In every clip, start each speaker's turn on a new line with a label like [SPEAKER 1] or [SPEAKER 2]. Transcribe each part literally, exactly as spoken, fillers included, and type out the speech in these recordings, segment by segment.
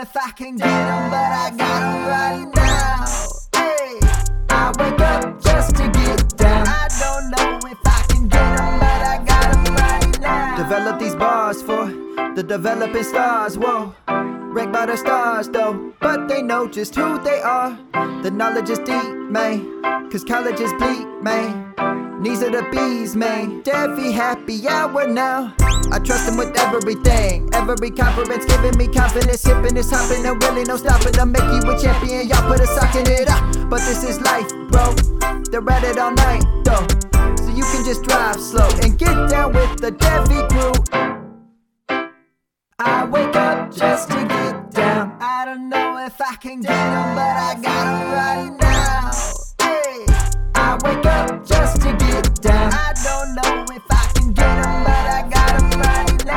[SPEAKER 1] if I can get them, but I got them right now. Hey, I wake up just to get down. I don't know if I can get them, but I got them right now. Develop these bars for the developing stars, whoa. Ranked by the stars though, but they know just who they are. The knowledge is deep, man, cause college is bleak, man. Knees of the bees, man. Devi happy hour now. I trust him with everything. Every conference giving me confidence. Hipping is hopping and really no stopping. I'll make you a champion. Y'all put a sock in it up. But this is life, bro. They're at it all night, though. So you can just drive slow and get down with the Devi crew. I wake up just to get down. I don't know if I can get them, but I got them right now. Hey, I wake up just to get down. I don't know if I can get them, but I got them right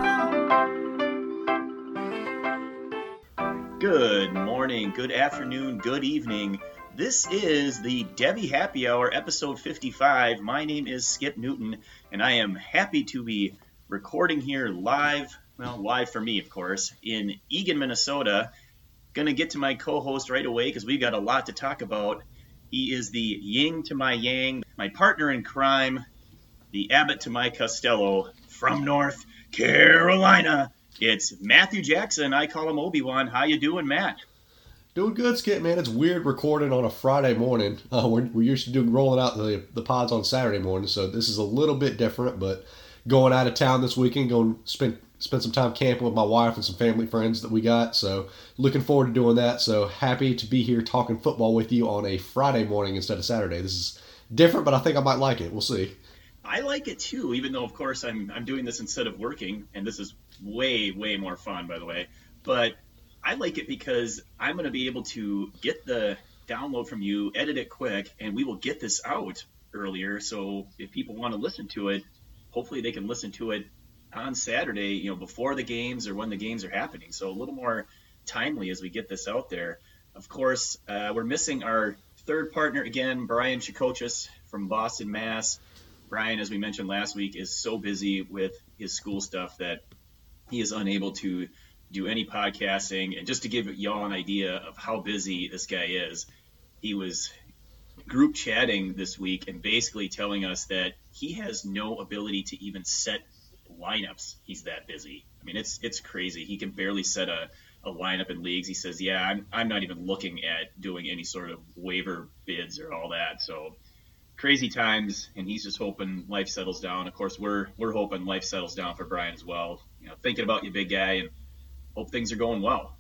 [SPEAKER 2] now. Good morning, good afternoon, good evening. This is the Devi Happy Hour, episode fifty-five. My name is Skip Newton, and I am happy to be recording here live, well, live for me, of course, in Eagan, Minnesota. Gonna get to my co-host right away because we've got a lot to talk about. He is the yin to my yang, my partner in crime, the Abbott to my Costello from North Carolina. It's Matthew Jackson. I call him Obi-Wan. How you doing, Matt?
[SPEAKER 3] Doing good, Skip, man. It's weird recording on a Friday morning. Uh, we're, we're used to doing rolling out the, the pods on Saturday morning, so this is a little bit different, but going out of town this weekend, going spend spend some time camping with my wife and some family friends that we got, so looking forward to doing that. So happy to be here talking football with you on a Friday morning instead of Saturday. This is different, but I think I might like it. We'll see.
[SPEAKER 2] I like it too, even though, of course, I'm I'm doing this instead of working, and this is way, way more fun, by the way. But I like it because I'm going to be able to get the download from you, edit it quick, and we will get this out earlier. So if people want to listen to it, hopefully they can listen to it on Saturday, you know, before the games or when the games are happening. So a little more timely as we get this out there. Of course, uh, we're missing our third partner again, Brian Chikochis from Boston, Mass. Brian, as we mentioned last week, is so busy with his school stuff that he is unable to do any podcasting. And just to give y'all an idea of how busy this guy is, he was group chatting this week and basically telling us that he has no ability to even set lineups. He's that busy. I mean, it's it's crazy. He can barely set a, a lineup in leagues. He says, yeah, I'm, I'm not even looking at doing any sort of waiver bids or all that. So crazy times, and he's just hoping life settles down. Of course, we're we're hoping life settles down for Brian as well. You know, thinking about you, big guy, and hope things are going well.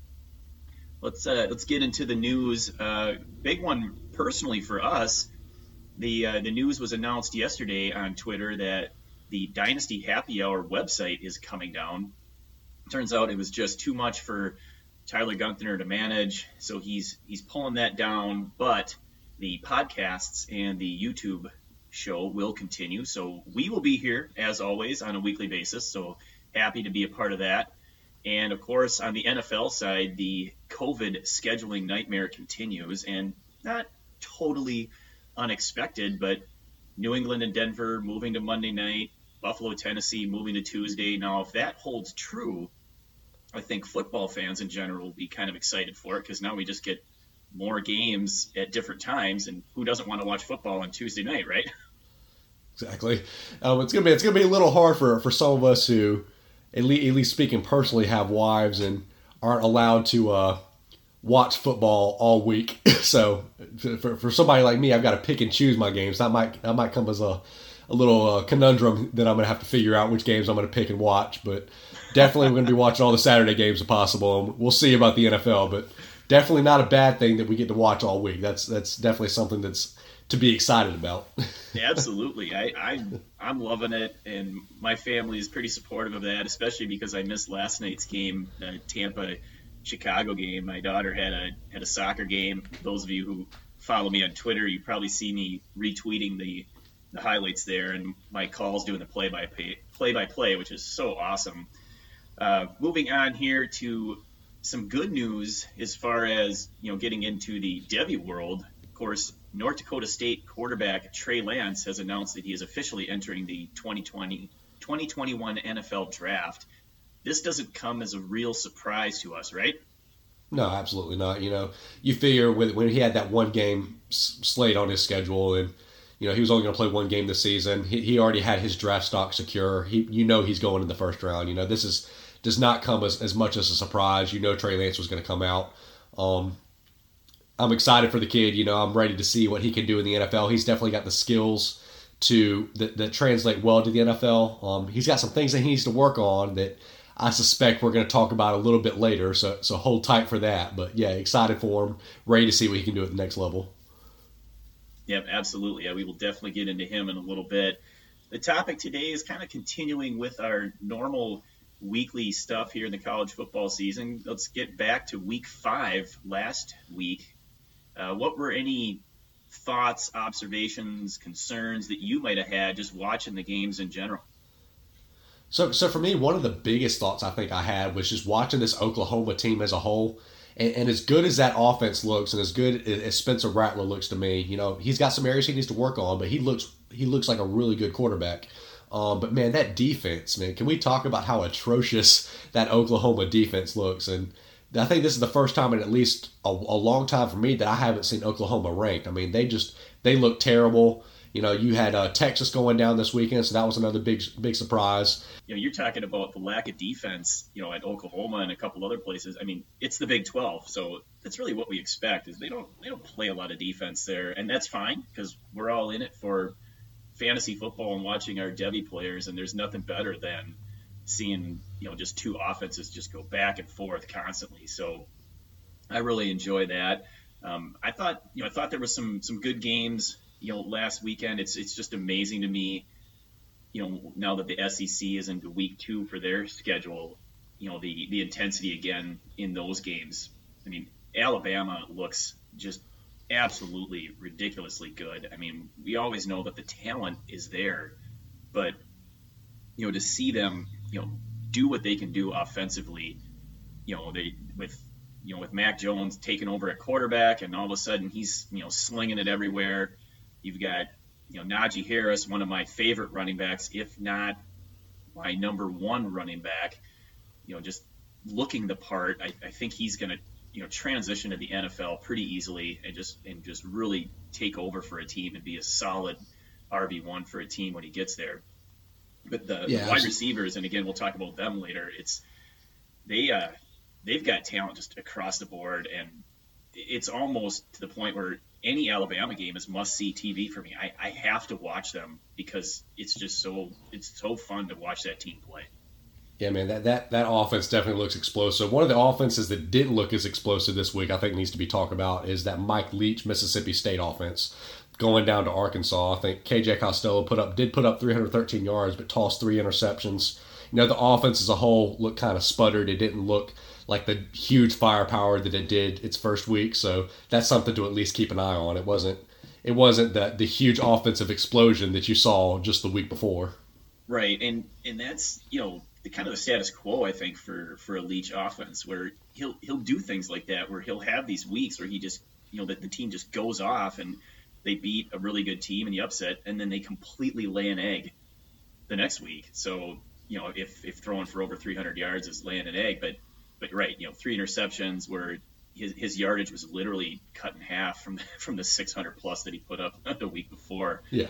[SPEAKER 2] Let's uh, let's get into the news. Uh, big one personally for us. The uh, the news was announced yesterday on Twitter that the Dynasty Happy Hour website is coming down. Turns out it was just too much for Tyler Gunther to manage, so he's he's pulling that down. But the podcasts and the YouTube show will continue, so we will be here as always on a weekly basis. So happy to be a part of that. And of course, on the N F L side, the COVID scheduling nightmare continues, and not totally unexpected, but New England and Denver moving to Monday night, Buffalo, Tennessee moving to Tuesday. Now, if that holds true, I think football fans in general will be kind of excited for it, because now we just get more games at different times, and who doesn't want to watch football on Tuesday night, right?
[SPEAKER 3] Exactly. Um, it's gonna be it's gonna be a little hard for, for some of us who, at least, at least speaking personally, have wives and aren't allowed to uh, watch football all week. So for for somebody like me, I've got to pick and choose my games. That might that might come as a a little uh, conundrum that I'm gonna have to figure out which games I'm gonna pick and watch. But definitely, we're gonna be watching all the Saturday games if possible, and we'll see about the N F L. But definitely not a bad thing that we get to watch all week. That's that's definitely something that's to be excited about.
[SPEAKER 2] Absolutely. I, I, I'm loving it, and my family is pretty supportive of that, especially because I missed last night's game, the Tampa-Chicago game. My daughter had a had a soccer game. Those of you who follow me on Twitter, you probably see me retweeting the, the highlights there, and my calls doing the play-by-play, play-by-play, which is so awesome. Uh, moving on here to some good news as far as, you know, getting into the Devi world. Of course, North Dakota State quarterback Trey Lance has announced that he is officially entering the twenty twenty, twenty twenty-one N F L draft. this doesn't come as a real surprise to us, right?
[SPEAKER 3] No, absolutely not. You know, you figure with, when he had that one game slate on his schedule, and you know he was only going to play one game this season. He, he already had his draft stock secure. He, you know, he's going in the first round. You know, this is does not come as, as much as a surprise. You know, Trey Lance was going to come out. Um, I'm excited for the kid. You know, I'm ready to see what he can do in the N F L. He's definitely got the skills to that, that translate well to the N F L. Um, he's got some things that he needs to work on that I suspect we're going to talk about a little bit later, so so hold tight for that. But yeah, excited for him, ready to see what he can do at the next level.
[SPEAKER 2] Yep, absolutely. Yeah, we will definitely get into him in a little bit. The topic today is kind of continuing with our normal weekly stuff here in the college football season. Let's get back to week five last week. Uh, what were any thoughts, observations, concerns that you might have had just watching the games in general?
[SPEAKER 3] So, so for me, one of the biggest thoughts I think I had was just watching this Oklahoma team as a whole, and, and as good as that offense looks, and as good as Spencer Rattler looks to me, you know, he's got some areas he needs to work on, but he looks he looks like a really good quarterback. Um, but man, that defense, man, can we talk about how atrocious that Oklahoma defense looks? And I think this is the first time in at least a, a long time for me that I haven't seen Oklahoma ranked. I mean, they just they look terrible. You know, you had uh, Texas going down this weekend, so that was another big big surprise.
[SPEAKER 2] You know, you're talking about the lack of defense, you know, at Oklahoma and a couple other places. I mean, it's the Big twelve, so that's really what we expect. Is they don't they don't play a lot of defense there, and that's fine because we're all in it for fantasy football and watching our Devy players, and there's nothing better than seeing, you know, just two offenses just go back and forth constantly. So I really enjoy that. Um, I thought, you know, I thought there was some some good games. You know, last weekend, it's it's just amazing to me, you know, now that the S E C is into week two for their schedule, you know, the, the intensity again in those games. I mean, Alabama looks just absolutely ridiculously good. I mean, we always know that the talent is there, but, you know, to see them, you know, do what they can do offensively, you know, they with, you know, with Mac Jones taking over at quarterback, and all of a sudden he's, you know, slinging it everywhere. You've got, you know, Najee Harris, one of my favorite running backs, if not my number one running back, you know, just looking the part. I, I think he's going to, you know, transition to the N F L pretty easily and just and just really take over for a team and be a solid R B one for a team when he gets there. But the,
[SPEAKER 3] yeah,
[SPEAKER 2] the wide receivers, and again, we'll talk about them later, it's they uh, they've got talent just across the board, and it's almost to the point where any Alabama game is must-see T V for me. I, I have to watch them because it's just so it's so fun to watch that team play.
[SPEAKER 3] Yeah, man, that, that, that offense definitely looks explosive. One of the offenses that didn't look as explosive this week, I think needs to be talked about, is that Mike Leach Mississippi State offense going down to Arkansas. I think K J Costello put up did put up three hundred thirteen yards, but tossed three interceptions. You know, the offense as a whole looked kind of sputtered. It didn't look like the huge firepower that it did its first week. So that's something to at least keep an eye on. It wasn't it wasn't the, the huge offensive explosion that you saw just the week before.
[SPEAKER 2] Right, and and that's, you know, the kind of the status quo, I think, for, for a Leach offense, where he'll he'll do things like that, where he'll have these weeks where he just, you know, that the team just goes off and they beat a really good team in the upset, and then they completely lay an egg the next week. So, you know, if, if throwing for over three hundred yards is laying an egg, but But right, you know, three interceptions where his, his yardage was literally cut in half from from the six hundred plus that he put up the week before.
[SPEAKER 3] Yeah.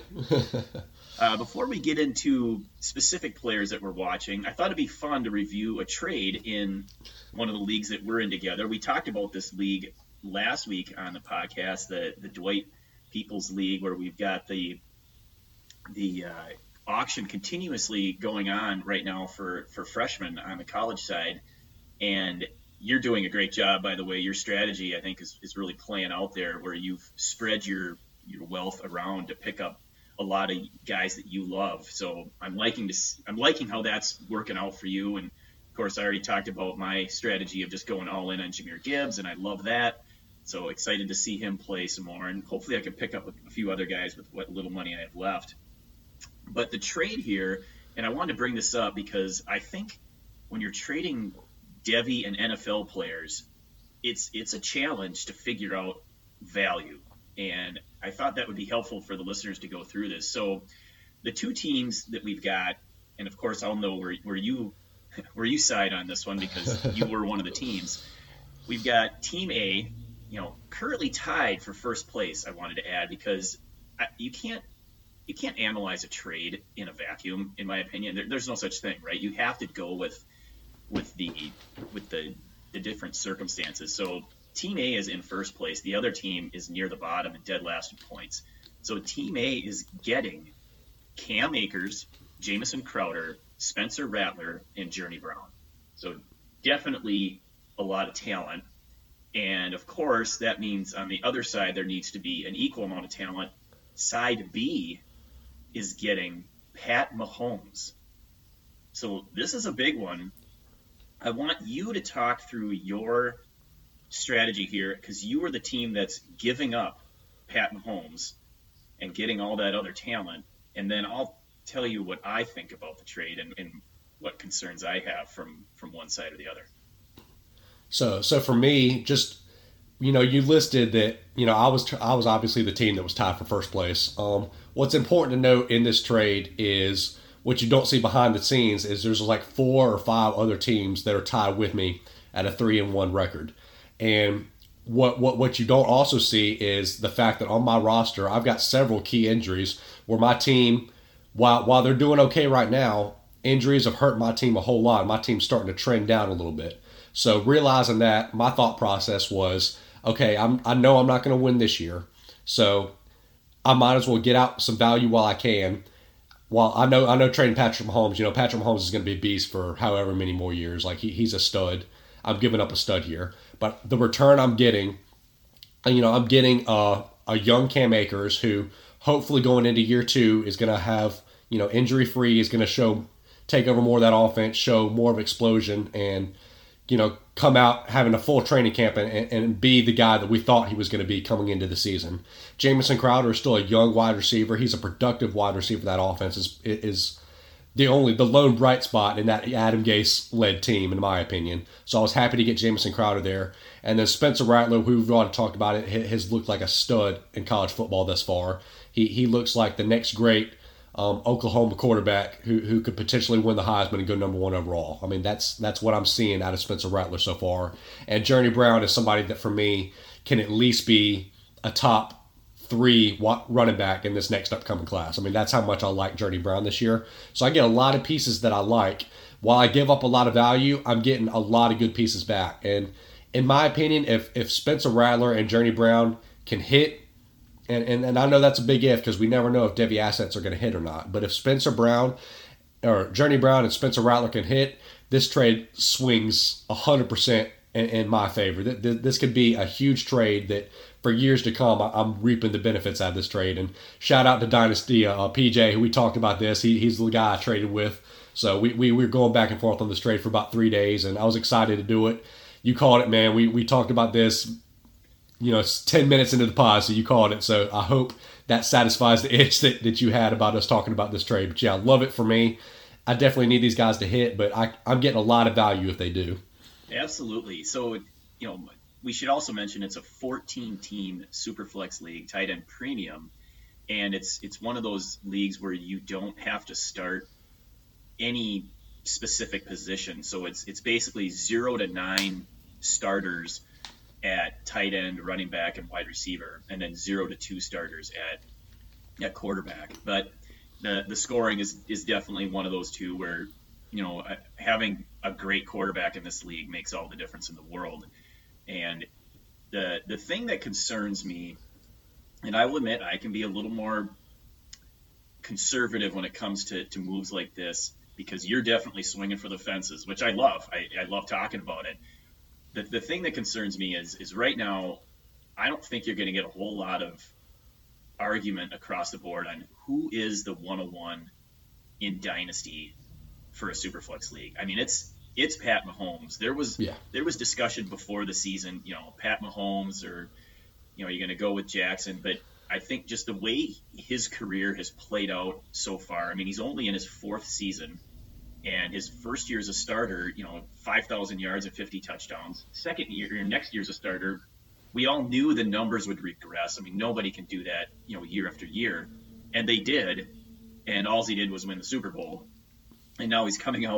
[SPEAKER 2] uh, before we get into specific players that we're watching, I thought it'd be fun to review a trade in one of the leagues that we're in together. We talked about this league last week on the podcast, the the Dwight Peoples League, where we've got the the uh, auction continuously going on right now for for freshmen on the college side. And you're doing a great job, by the way. Your strategy, I think, is, is really playing out there, where you've spread your your wealth around to pick up a lot of guys that you love. So I'm liking to I'm liking how that's working out for you. And of course, I already talked about my strategy of just going all in on Jahmyr Gibbs, and I love that. So excited to see him play some more, and hopefully I can pick up a few other guys with what little money I have left. But the trade here, and I wanted to bring this up because I think when you're trading Devy and N F L players, it's it's a challenge to figure out value, and I thought that would be helpful for the listeners to go through this. So the two teams that we've got, and of course I'll know where where you where you side on this one because you were one of the teams. We've got Team A, you know, currently tied for first place. I wanted to add because you can't you can't analyze a trade in a vacuum. In my opinion, there, there's no such thing, right? You have to go with with the with the the different circumstances. So Team A is in first place. The other team is near the bottom and dead last in points. So Team A is getting Cam Akers, Jamison Crowder, Spencer Rattler, and Journey Brown. So definitely a lot of talent. And of course, that means on the other side, there needs to be an equal amount of talent. Side B is getting Pat Mahomes. So this is a big one. I want you to talk through your strategy here because you are the team that's giving up Pat Mahomes and getting all that other talent. And then I'll tell you what I think about the trade and, and what concerns I have from, from one side or the other.
[SPEAKER 3] So, so for me, just, you know, you listed that, you know, I was, I was obviously the team that was tied for first place. Um, what's important to note in this trade is what you don't see behind the scenes is there's like four or five other teams that are tied with me at a three and one record. And what, what, what you don't also see is the fact that on my roster, I've got several key injuries where my team, while, while they're doing okay right now, injuries have hurt my team a whole lot. My team's starting to trend down a little bit. So realizing that, my thought process was, okay, I'm, I know I'm not going to win this year, so I might as well get out some value while I can. While I know I know trading Patrick Mahomes, you know, Patrick Mahomes is going to be a beast for however many more years. Like, he, he's a stud. I'm giving up a stud here. But the return I'm getting, you know, I'm getting a, a young Cam Akers who hopefully going into year two is going to have, you know, injury-free, is going to show, take over more of that offense, show more of explosion, and, you know, come out having a full training camp and, and be the guy that we thought he was going to be coming into the season. Jamison Crowder is still a young wide receiver. He's a productive wide receiver. That offense is is the only, the lone bright spot in that Adam Gase-led team, in my opinion. So I was happy to get Jamison Crowder there. And then Spencer Rattler, who we've already talked about it, has looked like a stud in college football thus far. He he looks like the next great Um, Oklahoma quarterback who who could potentially win the Heisman and go number one overall. I mean, that's that's what I'm seeing out of Spencer Rattler so far. And Journey Brown is somebody that, for me, can at least be a top three running back in this next upcoming class. I mean, that's how much I like Journey Brown this year. So I get a lot of pieces that I like. While I give up a lot of value, I'm getting a lot of good pieces back. And in my opinion, if if Spencer Rattler and Journey Brown can hit, And, and and I know that's a big if because we never know if Devy assets are going to hit or not. But if Spencer Brown or Journey Brown and Spencer Rattler can hit, this trade swings one hundred percent in, in my favor. This could be a huge trade that for years to come, I'm reaping the benefits out of this trade. And shout out to Dynasty uh, P J, who we talked about this. He, he's the guy I traded with. So we, we, we were going back and forth on this trade for about three days, and I was excited to do it. You called it, man. We, we talked about this. You know, it's ten minutes into the pod, so you called it. So I hope that satisfies the itch that, that you had about us talking about this trade. But yeah, I love it for me. I definitely need these guys to hit, but I, I'm getting a lot of value if they do.
[SPEAKER 2] Absolutely. So, you know, we should also mention it's a fourteen-team Superflex league, tight end premium, and it's it's one of those leagues where you don't have to start any specific position. So it's it's basically zero to nine starters at tight end, running back, and wide receiver, and then zero to two starters at at quarterback. But the the scoring is is definitely one of those two where, you know, having a great quarterback in this league makes all the difference in the world. And the the thing that concerns me, and I will admit I can be a little more conservative when it comes to, to moves like this, because you're definitely swinging for the fences, which I love. I, I love talking about it. The the thing that concerns me is is right now, I don't think you're going to get a whole lot of argument across the board on who is the one oh one in Dynasty for a Superflex league. I mean, it's it's Pat Mahomes. There was yeah. there was discussion before the season, you know, Pat Mahomes, or, you know, you're going to go with Jackson. But I think just the way his career has played out so far, I mean, he's only in his fourth season. And his first year as a starter, you know, five thousand yards and fifty touchdowns. Second year, next year as a starter, we all knew the numbers would regress. I mean, nobody can do that, you know, year after year. And they did. And all he did was win the Super Bowl. And now he's coming out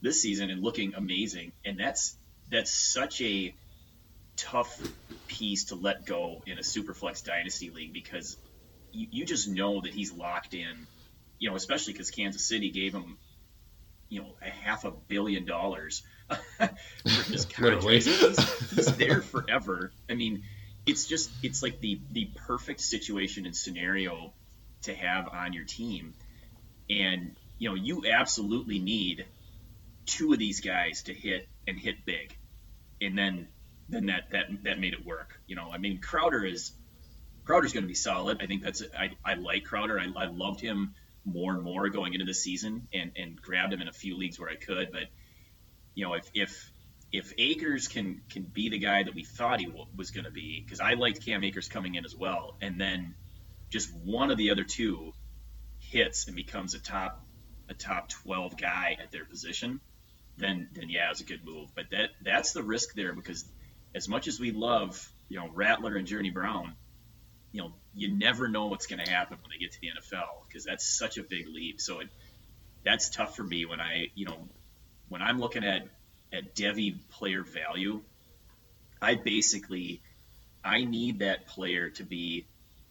[SPEAKER 2] this season and looking amazing. And that's that's such a tough piece to let go in a Superflex Dynasty League, because you, you just know that he's locked in, you know, especially because Kansas City gave him, you know, a half a billion dollars for his contract. he's, he's there forever. I mean, it's just, it's like the, the perfect situation and scenario to have on your team. And, you know, you absolutely need two of these guys to hit and hit big. And then, then that, that, that made it work. You know, I mean, Crowder is, Crowder's going to be solid. I think that's, I, I like Crowder. I, I loved him more and more going into the season, and, and grabbed him in a few leagues where I could. But, you know, if, if, if Akers can, can be the guy that we thought he w- was going to be, because I liked Cam Akers coming in as well, and then just one of the other two hits and becomes a top, a top twelve guy at their position, then, then yeah, it's a good move. But that, that's the risk there, because as much as we love, you know, Rattler and Journey Brown, you know, you never know what's going to happen when they get to the N F L, because that's such a big leap. So it, that's tough for me when I, you know, when I'm looking at, at Devy player value, I basically, I need that player to be,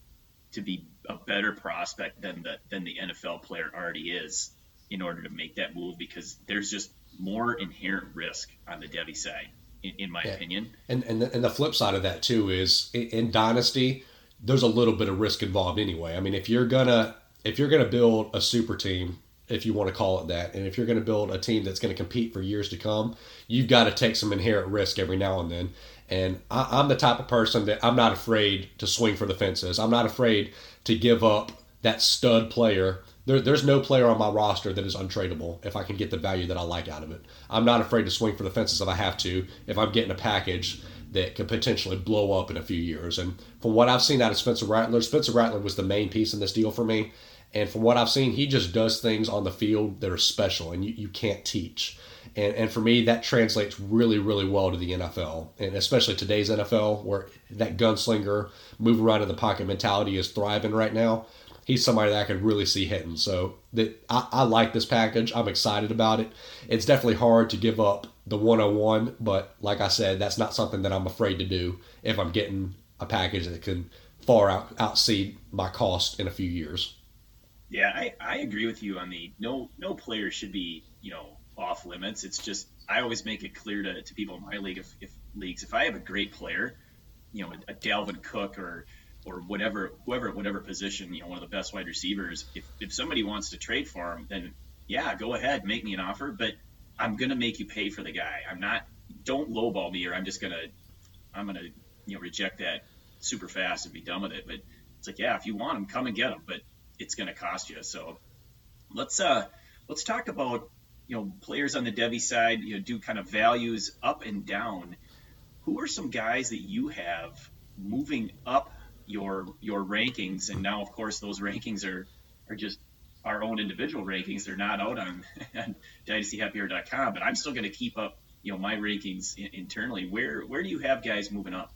[SPEAKER 2] to be a better prospect than the, than the N F L player already is in order to make that move, because there's just more inherent risk on the Devy side, in, in my yeah. opinion.
[SPEAKER 3] And, and the, and the flip side of that too is in, in Dynasty, there's a little bit of risk involved anyway. I mean, if you're gonna if you're gonna build a super team, if you want to call it that, and if you're gonna build a team that's gonna compete for years to come, you've got to take some inherent risk every now and then. And I, I'm the type of person that I'm not afraid to swing for the fences. I'm not afraid to give up that stud player. There, there's no player on my roster that is untradeable if I can get the value that I like out of it. I'm not afraid to swing for the fences if I have to, if I'm getting a package that could potentially blow up in a few years. And from what I've seen out of Spencer Rattler, Spencer Rattler was the main piece in this deal for me. And from what I've seen, he just does things on the field that are special and you, you can't teach. And and for me, that translates really, really well to the N F L, and especially today's N F L, where that gunslinger, move around in the pocket mentality is thriving right now. He's somebody that I could really see hitting. So that I, I like this package. I'm excited about it. It's definitely hard to give up the one oh one, but like I said, that's not something that I'm afraid to do if I'm getting a package that can far out outseed my cost in a few years.
[SPEAKER 2] Yeah, I, I agree with you on the no no player should be, you know, off limits. It's just I always make it clear to, to people in my league if, if leagues if I have a great player, you know, a, a Dalvin Cook or or whatever whoever whatever position, you know, one of the best wide receivers, if if somebody wants to trade for him, then yeah, go ahead, make me an offer, but I'm gonna make you pay for the guy. I'm not don't lowball me, or I'm just gonna I'm gonna you know reject that super fast and be done with it. But it's like, yeah, if you want him, come and get him, but it's gonna cost you. So let's uh let's talk about you know players on the Devy side. You know, do kind of values up and down. Who are some guys that you have moving up your your rankings? And now, of course, those rankings are are just our own individual rankings. They're not out on, on dynasty happy hour dot com, but I'm still going to keep up, you know, my rankings in, internally. Where where do you have guys moving up?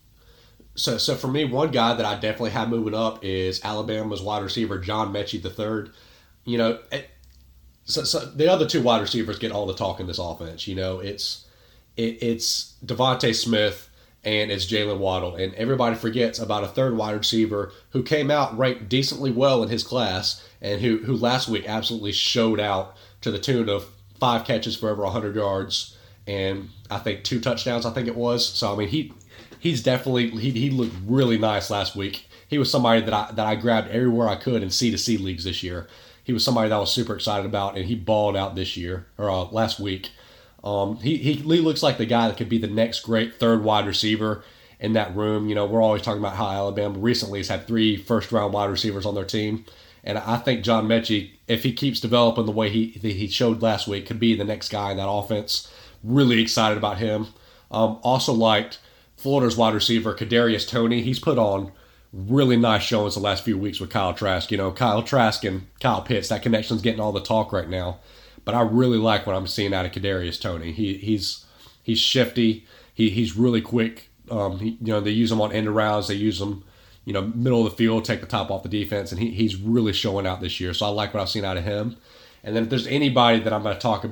[SPEAKER 3] So, so for me, one guy that I definitely have moving up is Alabama's wide receiver John Mechie the third. You know, it, so, so the other two wide receivers get all the talk in this offense. You know, it's it, it's Devontae Smith and it's Jalen Waddle, and everybody forgets about a third wide receiver who came out ranked decently well in his class, and who who last week absolutely showed out to the tune of five catches for over one hundred yards and I think two touchdowns, I think it was. So I mean, he he's definitely he he looked really nice last week. He was somebody that I that I grabbed everywhere I could in C to C leagues this year. He was somebody that I was super excited about, and he balled out this year or uh, last week. Um, he, he he looks like the guy that could be the next great third wide receiver in that room. You know, we're always talking about how Alabama recently has had three first-round wide receivers on their team. And I think John Mechie, if he keeps developing the way he he showed last week, could be the next guy in that offense. Really excited about him. Um, also liked Florida's wide receiver, Kadarius Toney. He's put on really nice showings the last few weeks with Kyle Trask. You know, Kyle Trask and Kyle Pitts, that connection's getting all the talk right now. But I really like what I'm seeing out of Kadarius Toney. He he's he's shifty. He he's really quick. Um, he, you know, they use him on end arounds. They use him, you know, middle of the field, take the top off the defense, and he he's really showing out this year. So I like what I've seen out of him. And then if there's anybody that I'm going to talk about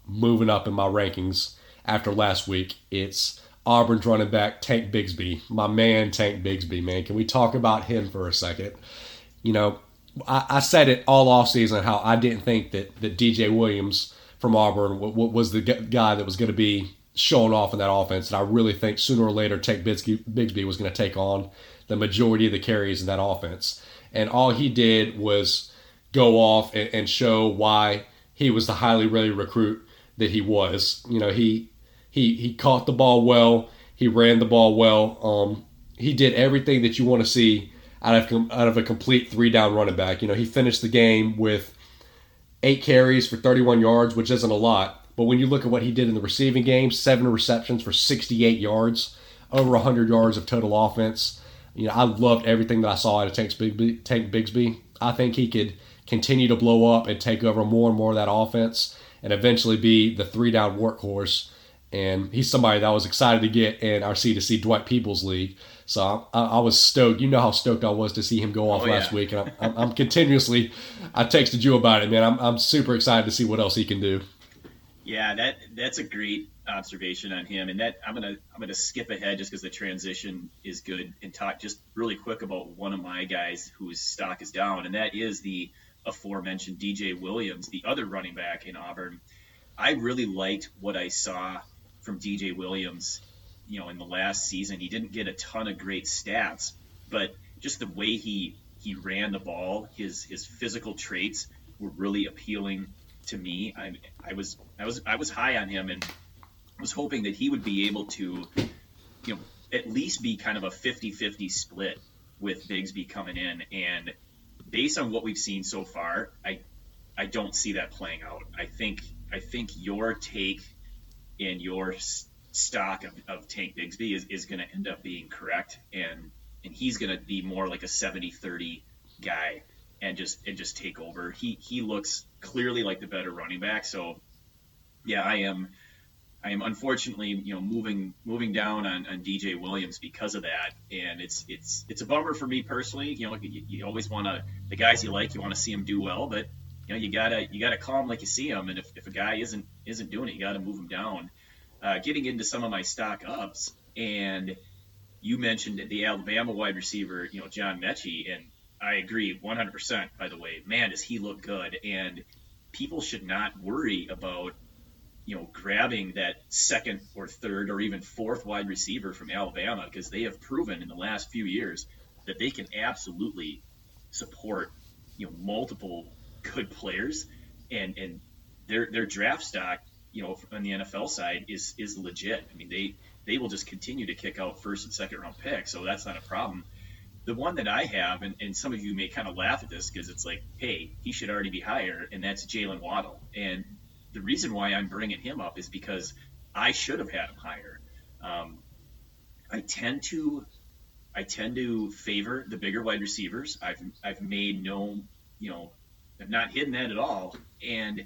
[SPEAKER 3] moving up in my rankings after last week. It's Auburn's running back, Tank Bigsby. My man, Tank Bigsby, man. Can we talk about him for a second? You know, I, I said it all offseason how I didn't think that, that D J Williams from Auburn w- w- was the g- guy that was going to be showing off in that offense. And I really think sooner or later Tank Bigsby, Bigsby was going to take on the majority of the carries in that offense. And all he did was go off and, and show why he was the highly rated recruit that he was. You know, he he he caught the ball well. He ran the ball well. Um, he did everything that you want to see out of out of a complete three-down running back. You know, he finished the game with eight carries for thirty-one yards, which isn't a lot. But when you look at what he did in the receiving game, seven receptions for sixty-eight yards, over one hundred yards of total offense. You know, I loved everything that I saw out of Tank Bigsby. Tank Bigsby. I think he could continue to blow up and take over more and more of that offense and eventually be the three-down workhorse. And he's somebody that I was excited to get in our C to C Dwight Peoples League. So I, I was stoked. You know how stoked I was to see him go off
[SPEAKER 2] oh,
[SPEAKER 3] last
[SPEAKER 2] yeah.
[SPEAKER 3] week. And I'm, I'm, I'm continuously, I texted you about it, man. I'm, I'm super excited to see what else he can do.
[SPEAKER 2] Yeah, that that's a great observation on him. And that I'm gonna I'm gonna skip ahead just because the transition is good and talk just really quick about one of my guys whose stock is down, and that is the aforementioned D J Williams, the other running back in Auburn. I really liked what I saw from D J Williams, you know, in the last season. He didn't get a ton of great stats, but just the way he he ran the ball, his his physical traits were really appealing to me. I I was I was I was high on him and was hoping that he would be able to, you know, at least be kind of a fifty-fifty split with Bigsby coming in. And based on what we've seen so far, I I don't see that playing out. I think I think your take and your stock of, of Tank Bigsby is, is going to end up being correct, and and he's going to be more like a seventy thirty guy and just and just take over. He he looks clearly like the better running back. So yeah, I am I am unfortunately, you know, moving moving down on, on D J Williams because of that, and it's it's it's a bummer for me personally. You know, you, you always want to the guys you like, you want to see them do well, but you know, you gotta you gotta call them like you see them, and if, if a guy isn't isn't doing it, you gotta move him down. Uh, getting into some of my stock ups, and you mentioned the Alabama wide receiver, you know, John Mechie, and I agree one hundred percent. By the way, man, does he look good? And people should not worry about, you know, grabbing that second or third or even fourth wide receiver from Alabama, because they have proven in the last few years that they can absolutely support, you know, multiple good players, and and their their draft stock, you know, on the N F L side is is legit. I mean, they they will just continue to kick out first and second round picks, so that's not a problem. The one that I have, and, and some of you may kind of laugh at this because it's like, hey, he should already be higher, and that's Jalen Waddle. And the reason why I'm bringing him up is because I should have had him higher. Um, I tend to I tend to favor the bigger wide receivers. I've I've made no, you know, I've not hidden that at all. And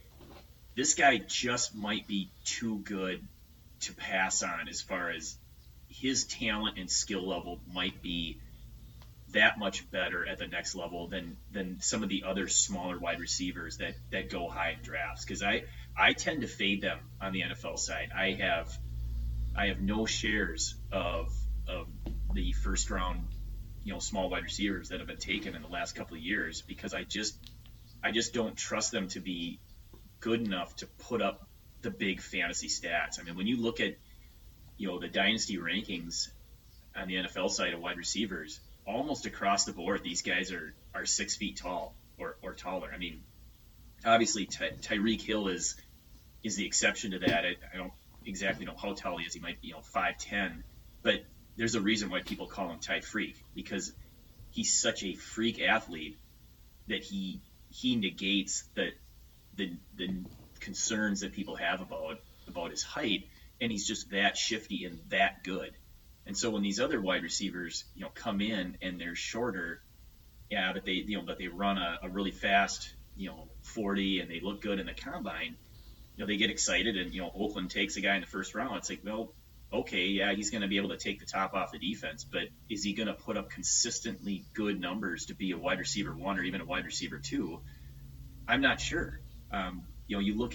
[SPEAKER 2] this guy just might be too good to pass on as far as his talent and skill level might be that much better at the next level than than some of the other smaller wide receivers that that go high in drafts. Because I I tend to fade them on the N F L side. I have I have no shares of of the first round, you know, small wide receivers that have been taken in the last couple of years, because I just I just don't trust them to be good enough to put up the big fantasy stats. I mean, when you look at, you know, the dynasty rankings on the N F L side of wide receivers, almost across the board, these guys are, are six feet tall or, or taller. I mean, obviously Ty- Tyreek Hill is is the exception to that. I, I don't exactly know how tall he is. He might be, you know, five ten, but there's a reason why people call him Ty Freak, because he's such a freak athlete that he he negates the the the concerns that people have about about his height, and he's just that shifty and that good. And so when these other wide receivers, you know, come in and they're shorter, yeah, but they, you know, but they run a, a really fast, you know, forty, and they look good in the combine, you know, they get excited, and, you know, Oakland takes a guy in the first round. It's like, well, okay, yeah, he's going to be able to take the top off the defense, but is he going to put up consistently good numbers to be a wide receiver one or even a wide receiver two? I'm not sure. Um, you know, you look at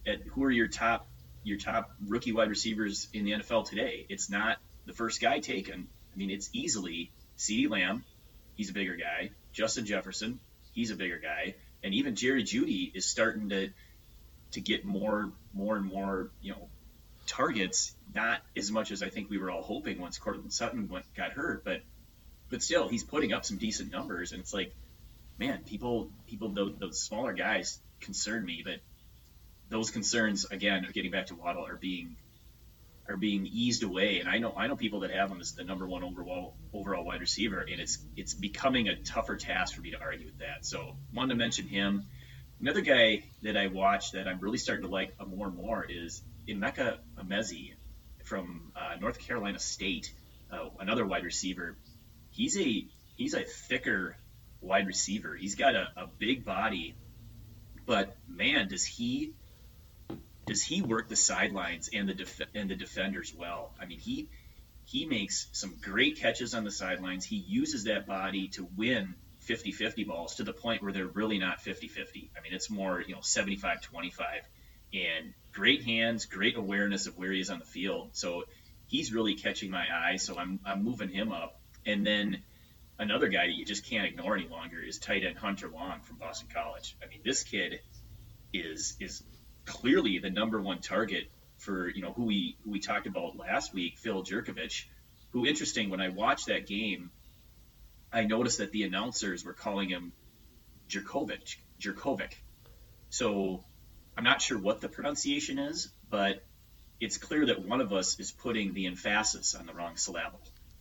[SPEAKER 2] at who are your top your top rookie wide receivers in the N F L today, it's not the first guy taken. I mean, it's easily CeeDee Lamb, he's a bigger guy. Justin Jefferson, he's a bigger guy, and even Jerry Jeudy is starting to to get more more and more you know targets. Not as much as I think we were all hoping once Courtland Sutton went got hurt, but but still he's putting up some decent numbers, and it's like, man, people people those, those smaller guys concern me, but those concerns, again, getting back to Waddle, are being are being eased away. And I know I know people that have him as the number one overall overall wide receiver, and it's it's becoming a tougher task for me to argue with that. So wanted to mention him. Another guy that I watch that I'm really starting to like more and more is Emeka Emezi from uh, North Carolina State, uh, another wide receiver. He's a he's a thicker wide receiver. He's got a, a big body, but man, does he does he work the sidelines and the def- and the defenders well. I mean, he he makes some great catches on the sidelines. He uses that body to win fifty-fifty balls to the point where they're really not fifty-fifty. I mean, it's more, you know, seventy-five twenty-five, and great hands, great awareness of where he is on the field. So he's really catching my eye. So I'm I'm moving him up. And then another guy that you just can't ignore any longer is tight end Hunter Long from Boston College. I mean, this kid is is clearly the number one target for, you know, who we who we talked about last week, Phil Jerkovich, who, interesting, when I watched that game, I noticed that the announcers were calling him Jerkovich, Jerkovic. So I'm not sure what the pronunciation is, but it's clear that one of us is putting the emphasis on the wrong syllable.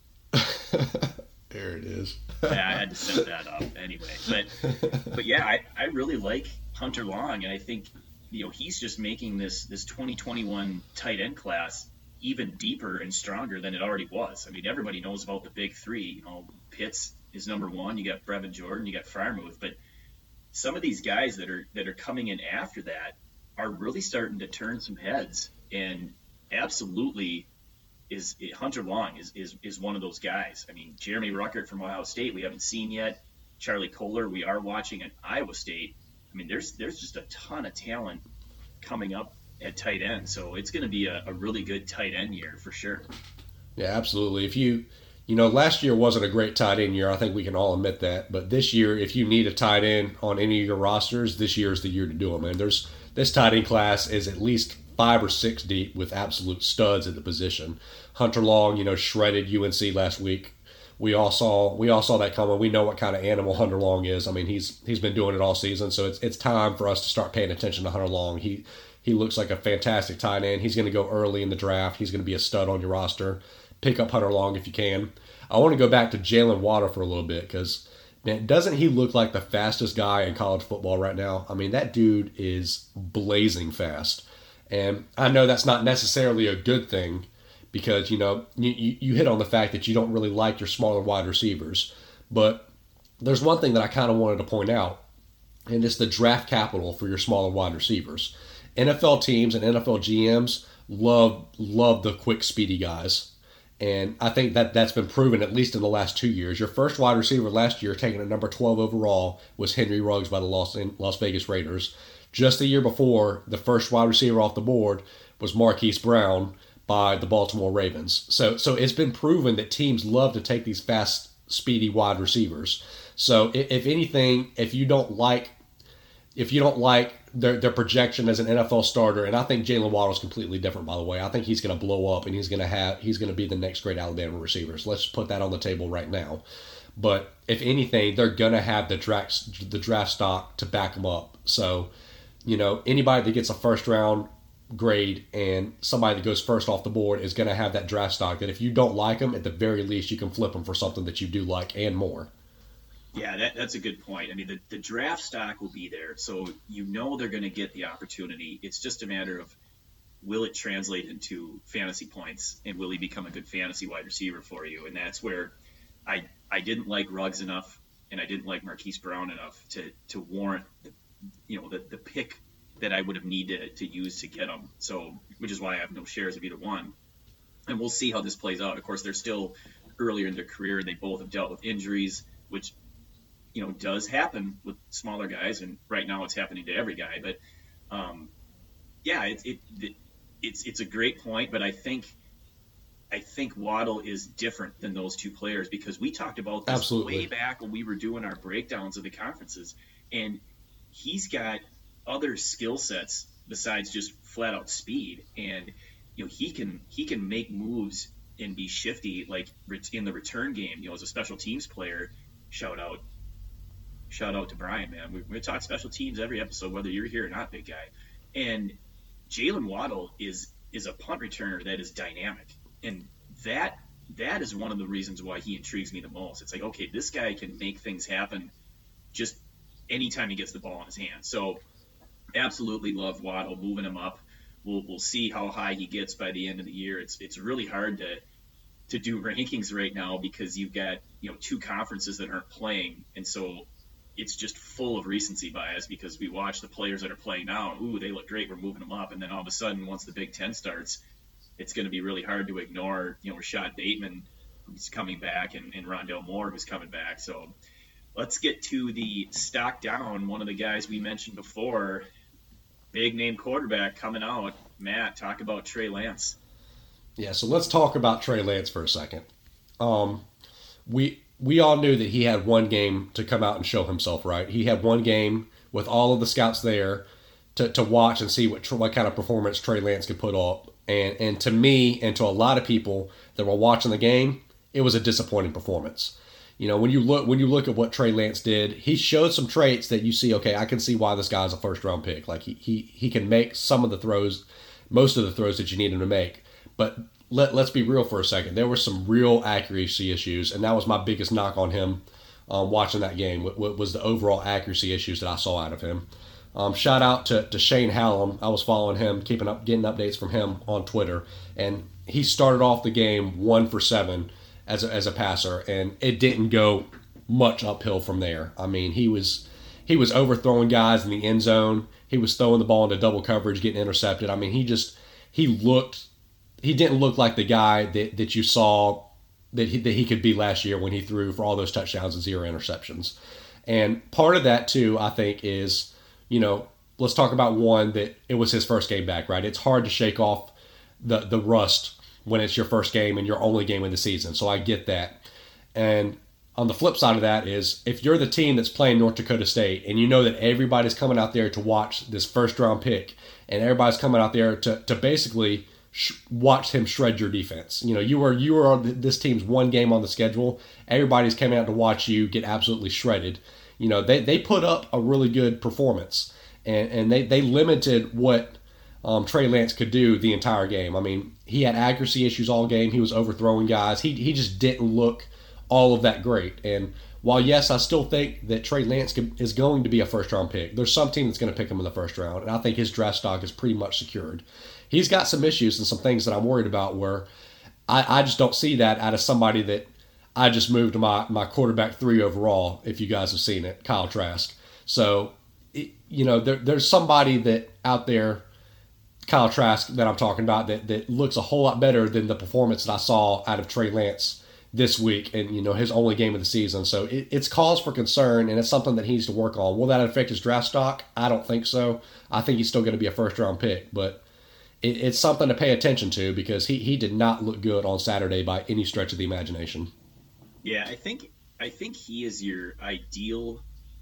[SPEAKER 3] There it is.
[SPEAKER 2] Yeah, I had to set that up anyway. But but yeah, I, I really like Hunter Long, and I think, you know, he's just making this this twenty twenty-one tight end class even deeper and stronger than it already was. I mean, everybody knows about the big three. You know, Pitts is number one. You got Brevin Jordan. You got Freiermuth. But some of these guys that are that are coming in after that are really starting to turn some heads. And absolutely, is Hunter Long is is is one of those guys. I mean, Jeremy Ruckert from Ohio State, we haven't seen yet. Charlie Kolar, we are watching at Iowa State. I mean, there's there's just a ton of talent coming up at tight end. So it's going to be a, a really good tight end year for sure.
[SPEAKER 3] Yeah, absolutely. If you, you know, last year wasn't a great tight end year. I think we can all admit that. But this year, if you need a tight end on any of your rosters, this year is the year to do them. And there's this tight end class is at least five or six deep with absolute studs at the position. Hunter Long, you know, shredded U N C last week. We all saw we all saw that coming. We know what kind of animal Hunter Long is. I mean, he's he's been doing it all season, so it's it's time for us to start paying attention to Hunter Long. He he looks like a fantastic tight end. He's going to go early in the draft. He's going to be a stud on your roster. Pick up Hunter Long if you can. I want to go back to Jalen Waddle for a little bit because, man, doesn't he look like the fastest guy in college football right now? I mean, that dude is blazing fast. And I know that's not necessarily a good thing because, you know, you, you hit on the fact that you don't really like your smaller wide receivers. But there's one thing that I kind of wanted to point out, and it's the draft capital for your smaller wide receivers. N F L teams and N F L G Ms love love the quick, speedy guys. And I think that that's been proven at least in the last two years. Your first wide receiver last year, taken at number twelve overall, was Henry Ruggs by the Las, Las Vegas Raiders. Just the year before, the first wide receiver off the board was Marquise Brown by the Baltimore Ravens. So so it's been proven that teams love to take these fast, speedy wide receivers. So if, if anything, if you don't like if you don't like their their projection as an N F L starter, and I think Jalen Waddle is completely different, by the way. I think he's going to blow up and he's going to have he's going to be the next great Alabama receiver. So let's put that on the table right now. But if anything, they're going to have the draft the draft stock to back them up. So, you know, anybody that gets a first round grade and somebody that goes first off the board is going to have that draft stock that if you don't like them, at the very least you can flip them for something that you do like and more.
[SPEAKER 2] Yeah, that, that's a good point. I mean, the, the draft stock will be there, so you know they're going to get the opportunity. It's just a matter of, will it translate into fantasy points, and will he become a good fantasy wide receiver for you? And that's where I I didn't like Ruggs enough, and I didn't like Marquise Brown enough to to warrant, the, you know, the the pick that I would have needed to use to get them. So, which is why I have no shares of either one. And we'll see how this plays out. Of course, they're still earlier in their career, and they both have dealt with injuries, which, you know, does happen with smaller guys, and right now it's happening to every guy. But um, yeah, it, it, it it's it's a great point, but I think I think Waddle is different than those two players because we talked about this
[SPEAKER 3] Absolutely.
[SPEAKER 2] way back when we were doing our breakdowns of the conferences, and he's got other skill sets besides just flat out speed, and you know he can he can make moves and be shifty like in the return game. You know, as a special teams player, shout out, shout out to Brian, man. We we talk special teams every episode, whether you're here or not, big guy. And Jalen Waddle is is a punt returner that is dynamic, and that that is one of the reasons why he intrigues me the most. It's like, okay, this guy can make things happen just anytime he gets the ball in his hand. So absolutely love Waddle, moving him up. We'll we'll see how high he gets by the end of the year. It's it's really hard to to do rankings right now because you've got, you know, two conferences that aren't playing, and so it's just full of recency bias because we watch the players that are playing now. Ooh, they look great. We're moving them up, and then all of a sudden, once the Big Ten starts, it's going to be really hard to ignore, you know, Rashad Bateman, who's coming back, and, and Rondale Moore, who's coming back. So let's get to the stock down. One of the guys we mentioned before, big name quarterback coming out. Matt, talk about Trey Lance.
[SPEAKER 3] Yeah, so let's talk about Trey Lance for a second. Um, we we all knew that he had one game to come out and show himself, right? He had one game with all of the scouts there to, to watch and see what what kind of performance Trey Lance could put up. And and to me and to a lot of people that were watching the game, it was a disappointing performance. You know, when you look when you look at what Trey Lance did, he showed some traits that you see, okay, I can see why this guy's a first round pick. Like he he, he can make some of the throws, most of the throws that you need him to make. But let, let's be real for a second. There were some real accuracy issues, and that was my biggest knock on him um, watching that game, was the overall accuracy issues that I saw out of him. Um, shout out to, to Shane Hallam. I was following him, keeping up, getting updates from him on Twitter, and he started off the game one for seven as a, as a passer, and it didn't go much uphill from there. I mean, he was he was overthrowing guys in the end zone. He was throwing the ball into double coverage, getting intercepted. I mean, he just he looked he didn't look like the guy that, that you saw that he, that he could be last year when he threw for all those touchdowns and zero interceptions. And part of that too, I think, is, you know, let's talk about one that it was his first game back, right? It's hard to shake off the the rust when it's your first game and your only game of the season. So I get that. And on the flip side of that is, if you're the team that's playing North Dakota State and you know that everybody's coming out there to watch this first round pick and everybody's coming out there to, to basically sh- watch him shred your defense. You know, you were, you were on this team's one game on the schedule. Everybody's coming out to watch you get absolutely shredded. You know, they, they put up a really good performance, and, and they, they limited what um, Trey Lance could do the entire game. I mean, he had accuracy issues all game. He was overthrowing guys. He he just didn't look all of that great. And while, yes, I still think that Trey Lance is going to be a first-round pick, there's some team that's going to pick him in the first round, and I think his draft stock is pretty much secured. He's got some issues and some things that I'm worried about where I, I just don't see that out of somebody that I just moved to my, my quarterback three overall, if you guys have seen it, Kyle Trask. So, it, you know, there, there's somebody that out there, Kyle Trask, that I'm talking about, that, that looks a whole lot better than the performance that I saw out of Trey Lance this week, and, you know, his only game of the season. So it, it's cause for concern, and it's something that he needs to work on. Will that affect his draft stock? I don't think so. I think he's still going to be a first-round pick, but it, it's something to pay attention to because he, he did not look good on Saturday by any stretch of the imagination.
[SPEAKER 2] Yeah, I think I think he is your ideal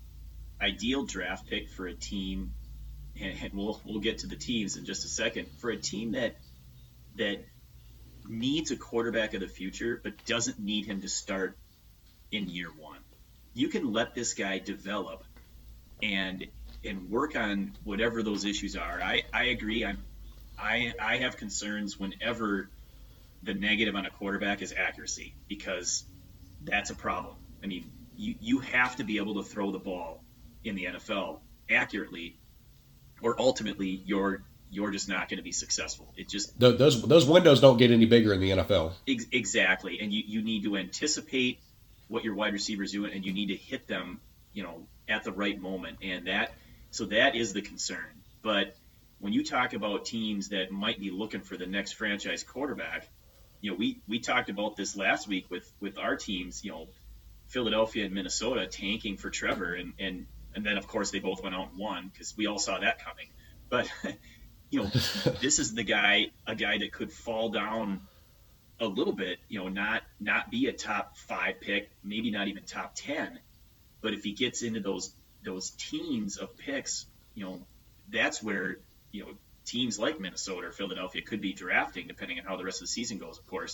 [SPEAKER 2] ideal draft pick for a team, and, and we'll we'll get to the teams in just a second. For a team that that needs a quarterback of the future, but doesn't need him to start in year one. You can let this guy develop and and work on whatever those issues are. I, I agree. I'm I I have concerns whenever the negative on a quarterback is accuracy, because that's a problem. I mean, you, you have to be able to throw the ball in the N F L accurately, or ultimately you're you're just not going to be successful. It just
[SPEAKER 3] those those windows don't get any bigger in the N F L.
[SPEAKER 2] Ex- exactly, and you, you need to anticipate what your wide receivers doing, and you need to hit them, you know, at the right moment, and that so that is the concern. But when you talk about teams that might be looking for the next franchise quarterback, you know, we, we talked about this last week with, with our teams, you know, Philadelphia and Minnesota tanking for Trevor. And, and, and then, of course, they both went out and won because we all saw that coming. But you know, this is the guy, a guy that could fall down a little bit, you know, not not be a top five pick, maybe not even top ten, but if he gets into those those teens of picks, you know, that's where, you know, teams like Minnesota or Philadelphia could be drafting, depending on how the rest of the season goes, of course.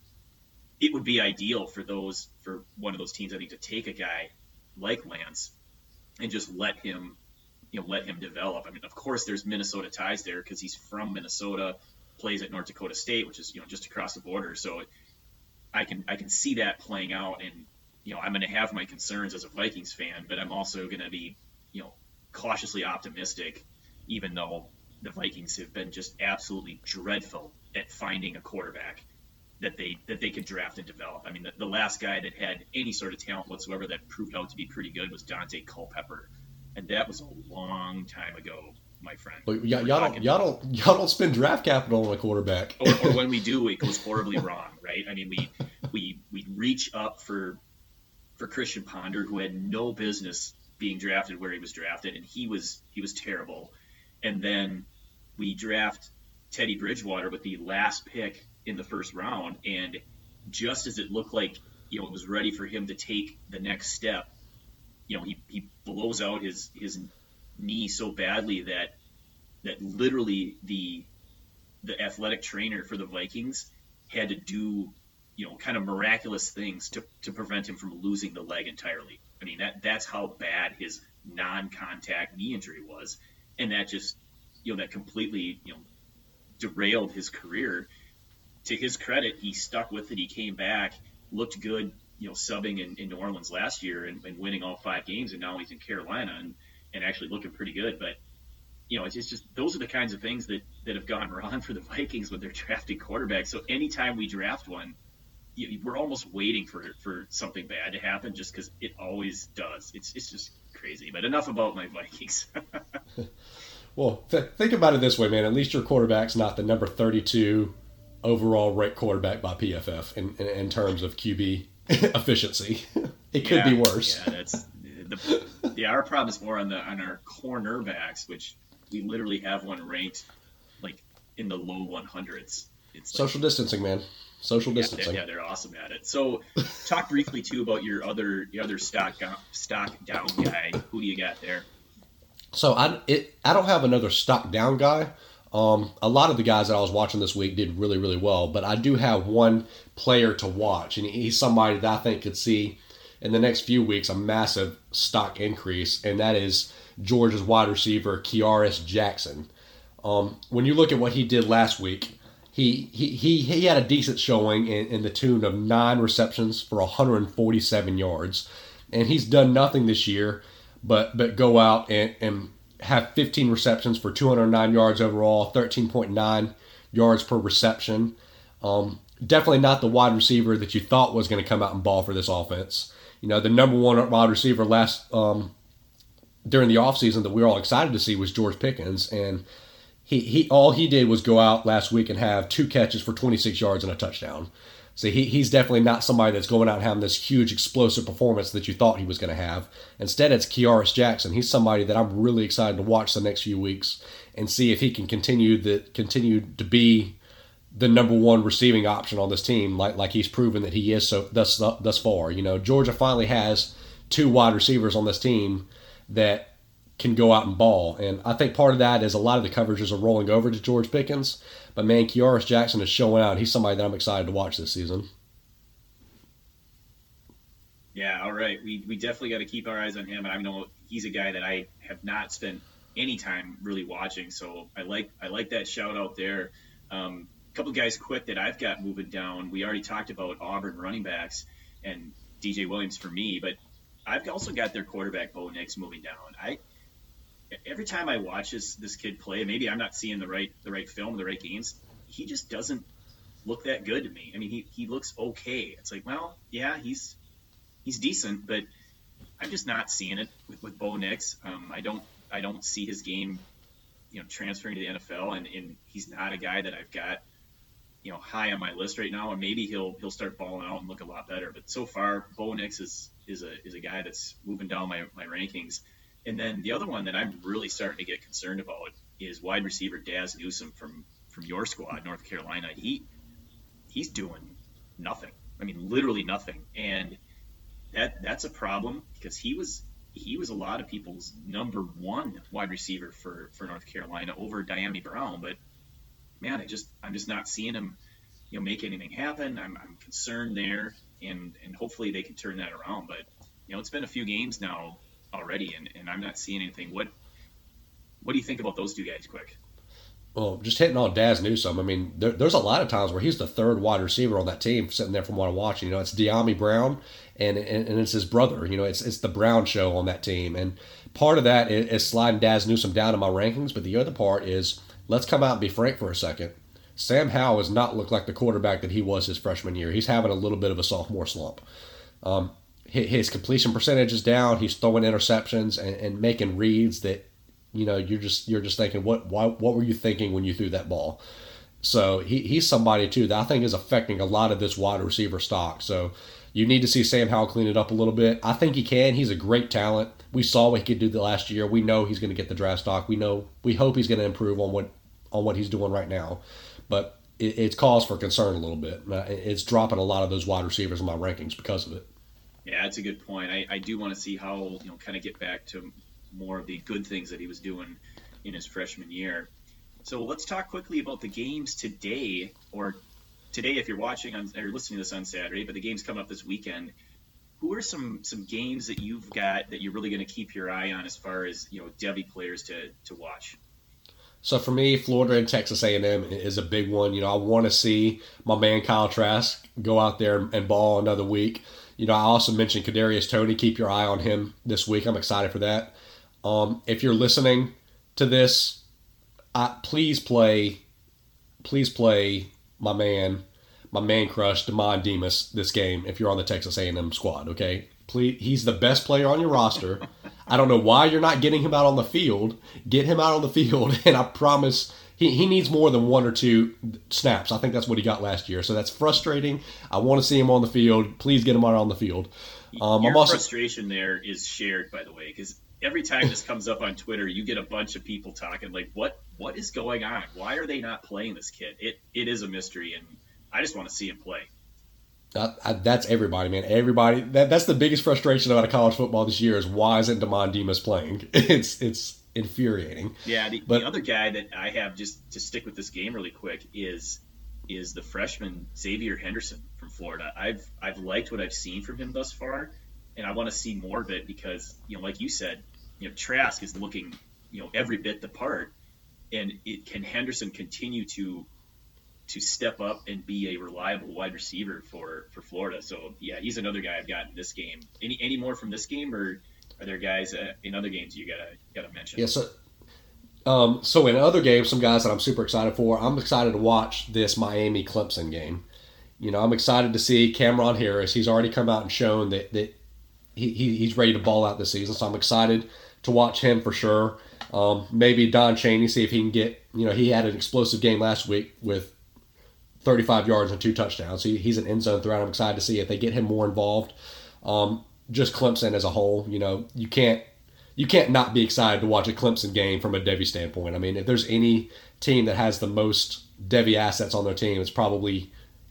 [SPEAKER 2] It would be ideal for those for one of those teams, I think, to take a guy like Lance and just let him, you know, let him develop. I mean, of course, there's Minnesota ties there because he's from Minnesota, plays at North Dakota State, which is, you know, just across the border. So I can I can see that playing out, and, you know, I'm going to have my concerns as a Vikings fan, but I'm also going to be, you know, cautiously optimistic, even though the Vikings have been just absolutely dreadful at finding a quarterback that they that they could draft and develop. I mean, the, the last guy that had any sort of talent whatsoever that proved out to be pretty good was Dante Culpepper, and that was a long time ago, my friend.
[SPEAKER 3] But y- y'all don't y'all don't y'all don't spend draft capital on a quarterback.
[SPEAKER 2] or, or when we do, it goes horribly wrong, right? I mean, we we we reach up for for Christian Ponder, who had no business being drafted where he was drafted, and he was he was terrible. And then we draft Teddy Bridgewater with the last pick in the first round, and just as it looked like, you know, it was ready for him to take the next step, you know, he, he blows out his his knee so badly that that literally the the athletic trainer for the Vikings had to do, you know, kind of miraculous things to, to prevent him from losing the leg entirely. I mean, that that's how bad his non-contact knee injury was, and that just, you know, that completely, you know, derailed his career. To his credit, he stuck with it. He came back, looked good, you know, subbing in, in New Orleans last year and, and winning all five games, and now he's in Carolina and, and actually looking pretty good. But, you know, it's just, just those are the kinds of things that, that have gone wrong for the Vikings when they're drafting quarterbacks. So anytime we draft one, you, we're almost waiting for for something bad to happen, just because it always does. It's it's just crazy. But enough about my Vikings.
[SPEAKER 3] Well, th- think about it this way, man. At least your quarterback's not the number thirty-two overall ranked quarterback by P F F in, in, in terms of Q B efficiency. It could
[SPEAKER 2] yeah,
[SPEAKER 3] be worse.
[SPEAKER 2] Yeah, that's the, yeah. Our problem is more on the on our cornerbacks, which we literally have one ranked like in the low one hundreds. It's like,
[SPEAKER 3] social distancing, man. Social
[SPEAKER 2] yeah,
[SPEAKER 3] distancing.
[SPEAKER 2] They're, yeah, they're awesome at it. So, talk briefly too about your other your other stock stock down guy. Who do you got there?
[SPEAKER 3] So I it I don't have another stock down guy. Um, a lot of the guys that I was watching this week did really, really well, but I do have one player to watch, and he's somebody that I think could see in the next few weeks a massive stock increase, and that is Georgia's wide receiver, Kearis Jackson. Um, when you look at what he did last week, he he he, he had a decent showing in, in the tune of nine receptions for one hundred forty-seven yards, and he's done nothing this year but but go out and, and have fifteen receptions for two hundred nine yards overall, thirteen point nine yards per reception. Um, definitely not the wide receiver that you thought was going to come out and ball for this offense. You know, the number one wide receiver last um, during the offseason that we were all excited to see was George Pickens, and he, he all he did was go out last week and have two catches for twenty-six yards and a touchdown. So he, he's definitely not somebody that's going out and having this huge explosive performance that you thought he was going to have. Instead, it's Kearis Jackson. He's somebody that I'm really excited to watch the next few weeks and see if he can continue the continue to be the number one receiving option on this team, like like he's proven that he is so thus thus far. You know, Georgia finally has two wide receivers on this team that can go out and ball, and I think part of that is a lot of the coverages are rolling over to George Pickens. But man, Kearis Jackson is showing out. He's somebody that I'm excited to watch this season.
[SPEAKER 2] Yeah, all right. We we definitely got to keep our eyes on him. And I know he's a guy that I have not spent any time really watching. So I like I like that shout out there. Um, a couple of guys quick that I've got moving down. We already talked about Auburn running backs and D J Williams for me, but I've also got their quarterback Bo Nix moving down. I every time I watch this this kid play, maybe I'm not seeing the right the right film, the right games. He just doesn't look that good to me. I mean, he, he looks okay. It's like, well, yeah, he's he's decent, but I'm just not seeing it with, with Bo Nix. Um, I don't I don't see his game, you know, transferring to the N F L, and, and he's not a guy that I've got, you know, high on my list right now. And maybe he'll he'll start balling out and look a lot better. But so far, Bo Nix is is a is a guy that's moving down my, my rankings. And then the other one that I'm really starting to get concerned about is wide receiver Daz Newsome from from your squad, North Carolina. He he's doing nothing. I mean, literally nothing, and that that's a problem because he was he was a lot of people's number one wide receiver for, for North Carolina over Dyami Brown. But man, I just I'm just not seeing him, you know, make anything happen. I'm I'm concerned there, and and hopefully they can turn that around. But you know, it's been a few games now already, and, and I'm not seeing anything. What what do you think about those two guys, quick?
[SPEAKER 3] Well, just hitting on Daz Newsome, I mean, there, there's a lot of times where he's the third wide receiver on that team sitting there from what I'm watching. You know, it's Dyami Brown, and, and and it's his brother. You know, it's it's the Brown show on that team. And part of that is, is sliding Daz Newsome down in my rankings, but the other part is, let's come out and be frank for a second. Sam Howell has not looked like the quarterback that he was his freshman year. He's having a little bit of a sophomore slump. Um, his, his completion percentage is down. He's throwing interceptions and, and making reads that, you know, you're just you're just thinking, what why, what were you thinking when you threw that ball? So he, he's somebody, too, that I think is affecting a lot of this wide receiver stock. So you need to see Sam Howell clean it up a little bit. I think he can. He's a great talent. We saw what he could do the last year. We know he's going to get the draft stock. We know we hope he's going to improve on what on what he's doing right now. But it, it's cause for concern a little bit. It's dropping a lot of those wide receivers in my rankings because of it.
[SPEAKER 2] Yeah, that's a good point. I, I do want to see Howell, you know, kind of get back to more of the good things that he was doing in his freshman year. So let's talk quickly about the games today, or today if you're watching on, or listening to this on Saturday, but the games coming up this weekend. Who are some some games that you've got that you're really going to keep your eye on as far as, you know, Devy players to to watch?
[SPEAKER 3] So for me, Florida and Texas A and M is a big one. You know, I want to see my man Kyle Trask go out there and ball another week. You know, I also mentioned Kadarius Toney. Keep your eye on him this week. I'm excited for that. Um, if you're listening to this, I, please play, please play my man, my man crush, Demond Demas this game. If you're on the Texas A and M squad, okay, please. He's the best player on your roster. I don't know why you're not getting him out on the field. Get him out on the field, and I promise he, he needs more than one or two snaps. I think that's what he got last year, so that's frustrating. I want to see him on the field. Please get him out on the field.
[SPEAKER 2] Um, Your I'm also, frustration there is shared, by the way, because every time this comes up on Twitter, you get a bunch of people talking like, "What? What is going on? Why are they not playing this kid?" It it is a mystery, and I just want to see him play.
[SPEAKER 3] Uh, I, that's everybody, man. Everybody. That that's the biggest frustration about college football this year is why isn't Demond Demas playing? It's it's infuriating.
[SPEAKER 2] Yeah. The, but, the other guy that I have, just to stick with this game really quick, is is the freshman Xavier Henderson from Florida. I've I've liked what I've seen from him thus far, and I want to see more of it because, you know, like you said, you know, Trask is looking, you know, every bit the part, and it can Henderson continue to to step up and be a reliable wide receiver for, for Florida. So yeah, he's another guy I've got in this game. Any any more from this game, or are there guys uh, in other games you gotta gotta mention?
[SPEAKER 3] Yeah, so um, so in other games, some guys that I'm super excited for. I'm excited to watch this Miami Clemson game. You know, I'm excited to see Cameron Harris. He's already come out and shown that that he, he he's ready to ball out this season. So I'm excited to watch him for sure. Um, maybe Don Chaney, see if he can get. You know, he had an explosive game last week with thirty-five yards and two touchdowns. He, he's an end zone threat. I'm excited to see if they get him more involved. Um, just Clemson as a whole, you know, you can't you can't not be excited to watch a Clemson game from a Devy standpoint. I mean, if there's any team that has the most Devy assets on their team, it's probably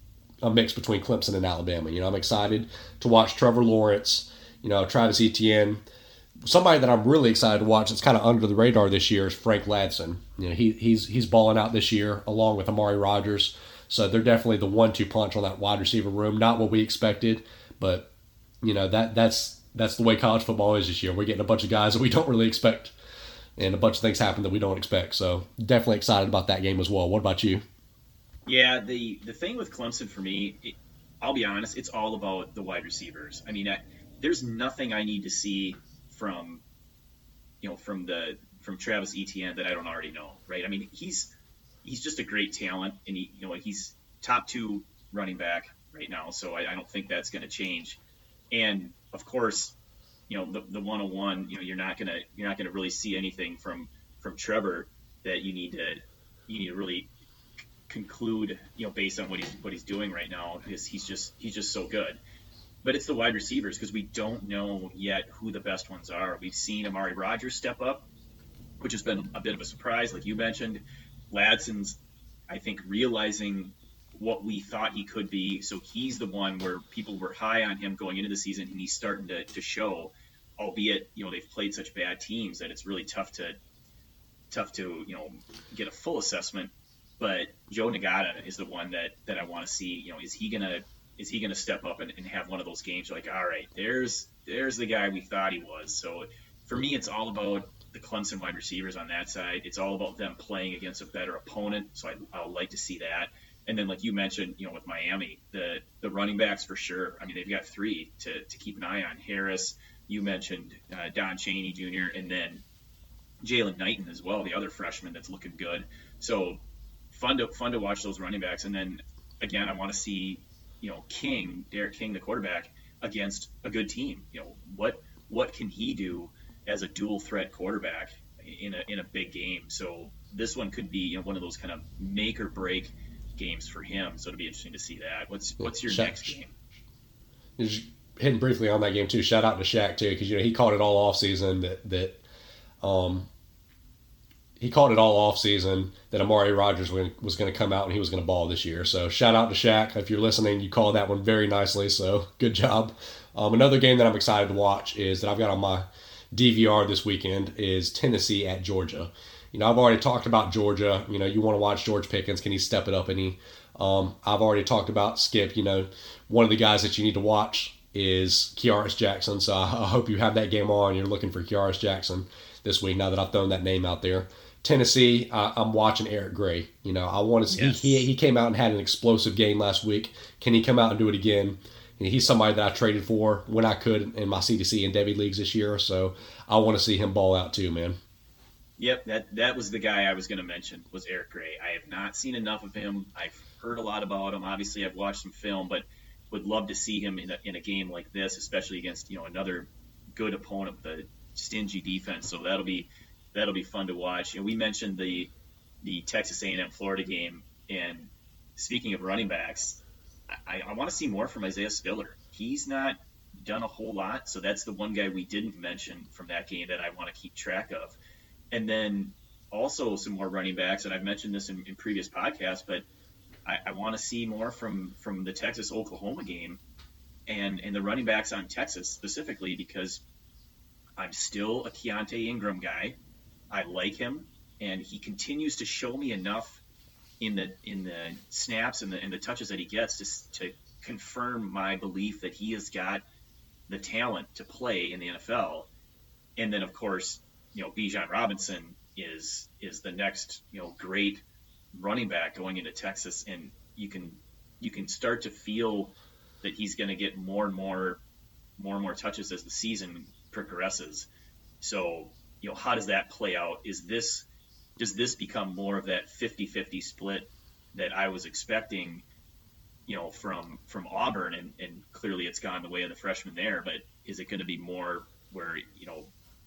[SPEAKER 3] a mix between Clemson and Alabama. You know, I'm excited to watch Trevor Lawrence, you know, Travis Etienne. Somebody that I'm really excited to watch that's kind of under the radar this year is Frank Ladson. You know, he he's he's balling out this year along with Amari Rodgers. So they're definitely the one two punch on that wide receiver room. Not what we expected, but you know that that's that's the way college football is this year. We're getting a bunch of guys that we don't really expect, and a bunch of things happen that we don't expect. So definitely excited about that game as well. What about you?
[SPEAKER 2] Yeah, the the thing with Clemson for me, it, I'll be honest, it's all about the wide receivers. I mean, I, there's nothing I need to see from you know from the from Travis Etienne that I don't already know, right? I mean, he's He's just a great talent, and he, you know, he's top two running back right now. So I, I don't think that's going to change. And of course, you know, the, the one oh one, you know, you're not gonna you're not gonna really see anything from from Trevor that you need to you need to really c- conclude, you know, based on what he's what he's doing right now, because he's just he's just so good. But it's the wide receivers because we don't know yet who the best ones are. We've seen Amari Rodgers step up. which has been a bit of a surprise, like you mentioned. Ladson's, I think, realizing what we thought he could be. So he's the one where people were high on him going into the season, and he's starting to, to show, albeit, you know, they've played such bad teams that it's really tough to, tough to, you know, get a full assessment. But Joe Nagata is the one that, that I want to see. You know, is he gonna is he gonna step up and, and have one of those games like, all right, there's there's the guy we thought he was. So for me, it's all about the Clemson wide receivers on that side. It's all about them playing against a better opponent. So I, I'll like to see that. And then, like you mentioned, you know, with Miami, the the running backs for sure. I mean, they've got three to, to keep an eye on. Harris, you mentioned uh, Don Chaney Junior, and then Jalen Knighton as well, the other freshman that's looking good. So fun to fun to watch those running backs. And then again, I want to see, you know, King, Derek King, the quarterback, against a good team. You know, what what can he do as a dual threat quarterback in a in a big game? So this one could be, you know, one of those kind of make or break games for him. So it'll be interesting to see that. What's what's your
[SPEAKER 3] Sha-
[SPEAKER 2] next game?
[SPEAKER 3] Just hitting briefly on that game too. Shout out to Shaq too, because you know he called it all off season that that um he called it all off season that Amari Rodgers was going to come out and he was going to ball this year. So shout out to Shaq. If you're listening, you called that one very nicely. So good job. Um, another game that I'm excited to watch is that I've got on my D V R this weekend is Tennessee at Georgia. You know, I've already talked about Georgia. You know, you want to watch George Pickens. Can he step it up any? Um, I've already talked about Skip. You know, one of the guys that you need to watch is Kearis Jackson. So I, I hope you have that game on. You're looking for Kearis Jackson this week now that I've thrown that name out there. Tennessee, uh, I'm watching Eric Gray. You know, I want to see. Yes. He, he came out and had an explosive game last week. Can he come out and do it again? You know, he's somebody that I traded for when I could in my C D C and Devy leagues this year. So I want to see him ball out too, man.
[SPEAKER 2] Yep, that that was the guy I was going to mention, was Eric Gray. I have not seen enough of him. I've heard a lot about him. Obviously, I've watched some film, but would love to see him in a, in a game like this, especially against, you know, another good opponent with a stingy defense. So that'll be that'll be fun to watch. And we mentioned the the Texas A and M Florida game. And speaking of running backs, I, I want to see more from Isaiah Spiller. He's not done a whole lot, so that's the one guy we didn't mention from that game that I want to keep track of. And then also some more running backs, and I've mentioned this in, in previous podcasts, but I, I want to see more from, from the Texas-Oklahoma game and, and the running backs on Texas specifically, because I'm still a Keontae Ingram guy. I like him, and he continues to show me enough in the in the snaps and the, and the touches that he gets to, to confirm my belief that he has got the talent to play in the N F L. And then, of course, you know, Bijan Robinson is is the next, you know, great running back going into Texas, and you can you can start to feel that he's going to get more and more more and more touches as the season progresses. So, you know, how does that play out? Is this does this become more of that fifty-fifty split that I was expecting, you know, from from Auburn, and, and clearly it's gone the way of the freshman there, but is it going to be more where, you know,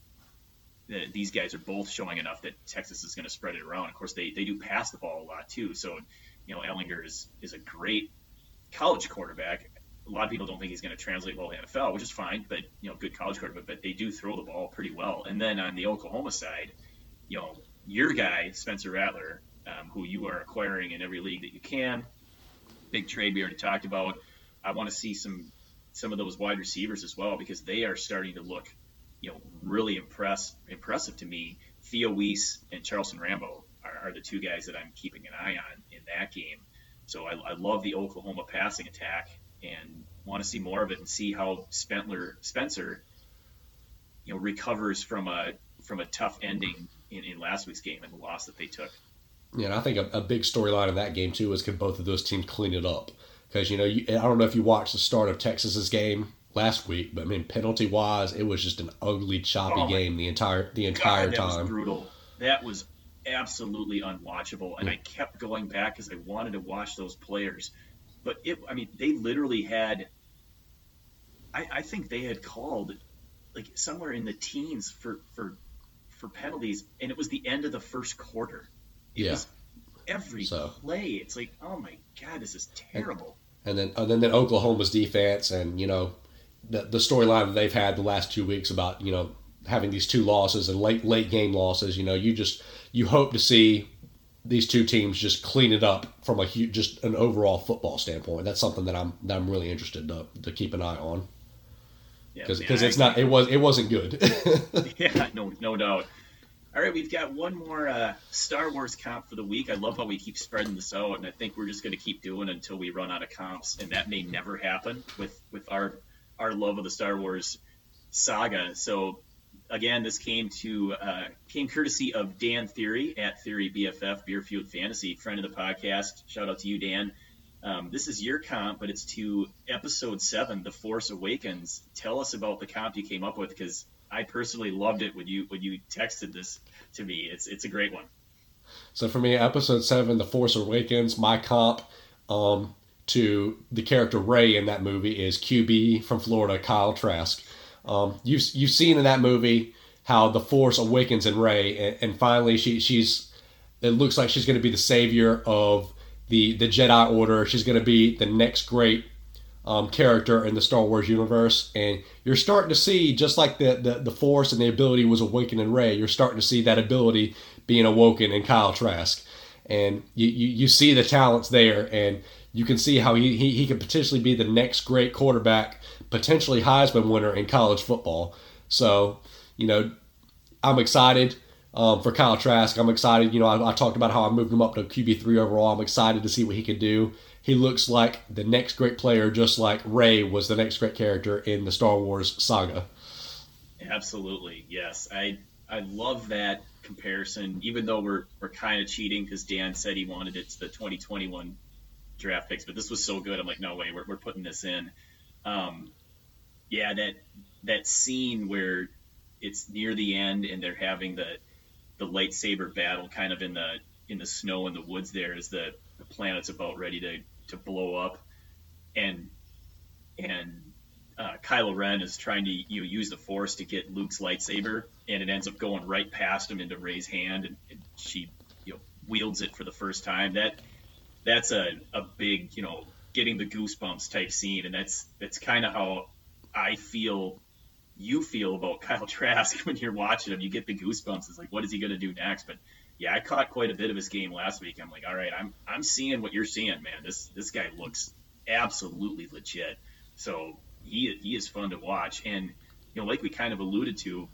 [SPEAKER 2] these guys are both showing enough that Texas is going to spread it around? Of course, they, they do pass the ball a lot too. So, you know, Ehlinger is, is a great college quarterback. A lot of people don't think he's going to translate well to N F L, which is fine, but, you know, good college quarterback, but they do throw the ball pretty well. And then on the Oklahoma side, you know, your guy, Spencer Rattler, um, who you are acquiring in every league that you can, big trade we already talked about. I want to see some, some of those wide receivers as well, because they are starting to look, you know, really impress, impressive to me. Theo Weiss and Charleston Rambo are, are the two guys that I'm keeping an eye on in that game. So I, I love the Oklahoma passing attack and want to see more of it and see how Spentler, Spencer, you know, recovers from a from a tough ending in, in last week's game and the loss that they took.
[SPEAKER 3] Yeah, and I think a, a big storyline in that game too is can both of those teams clean it up? Because, you know, you, I don't know if you watched the start of Texas's game last week, but I mean, penalty wise, it was just an ugly, choppy oh game the entire the entire
[SPEAKER 2] God, that
[SPEAKER 3] time.
[SPEAKER 2] That was brutal. That was absolutely unwatchable, and yeah. I kept going back because I wanted to watch those players. But it, I mean, they literally had. I, I think they had called like somewhere in the teens for for for penalties, and it was the end of the first quarter. It
[SPEAKER 3] yeah.
[SPEAKER 2] was every
[SPEAKER 3] so.
[SPEAKER 2] play. It's like, oh my God, this is terrible.
[SPEAKER 3] And, and then and then, then Oklahoma's defense, and you know. The, the storyline that they've had the last two weeks about, you know, having these two losses and late late game losses. You know, you just you hope to see these two teams just clean it up from a hu- just an overall football standpoint. That's something that I'm that I'm really interested to to keep an eye on. Because
[SPEAKER 2] yeah,
[SPEAKER 3] it's not it was it wasn't good.
[SPEAKER 2] Yeah, no no doubt. All right, we've got one more uh, Star Wars comp for the week. I love how we keep spreading this out, and I think we're just going to keep doing it until we run out of comps, and that may never happen with, with our our love of the Star Wars saga. So, again, this came to uh, came courtesy of Dan Theory at Theory B F F, Beer Fueled Fantasy, friend of the podcast. Shout out to you, Dan. Um, this is your comp, but it's to Episode seven, The Force Awakens. Tell us about the comp you came up with, because I personally loved it when you when you texted this to me. It's it's a great one.
[SPEAKER 3] So for me, Episode seven, The Force Awakens, my comp um, to the character Rey in that movie is Q B from Florida, Kyle Trask. Um, you've you've seen in that movie how the Force awakens in Rey, and, and finally she she's it looks like she's going to be the savior of the the Jedi Order. She's going to be the next great Um, character in the Star Wars universe, and you're starting to see, just like the, the, the Force and the ability was awakened in Rey, you're starting to see that ability being awoken in Kyle Trask, and you, you, you see the talents there, and you can see how he, he, he could potentially be the next great quarterback, potentially Heisman winner in college football. So, you know, I'm excited um, for Kyle Trask. I'm excited, you know, I, I talked about how I moved him up to Q B three overall. I'm excited to see what he can do. He looks like the next great player, just like Rey was the next great character in the Star Wars saga.
[SPEAKER 2] Absolutely, yes. I I love that comparison, even though we're we're kind of cheating because Dan said he wanted it to the twenty twenty-one draft picks, but this was so good. I'm like, no way, we're we're putting this in. Um, yeah, that that scene where it's near the end and they're having the the lightsaber battle, kind of in the in the snow in the woods. There as the, the planet's about ready to. to blow up, and and uh, Kylo Ren is trying to you know, use the Force to get Luke's lightsaber, and it ends up going right past him into Rey's hand, and, and she you know wields it for the first time. That that's a, a big you know getting the goosebumps type scene, and that's that's kind of how I feel you feel about Kyle Trask when you're watching him. You get the goosebumps. It's like, what is he going to do next? But yeah, I caught quite a bit of his game last week. I'm like, all right, I'm I'm seeing what you're seeing, man. This this guy looks absolutely legit. So he he is fun to watch. And you know, like we kind of alluded to,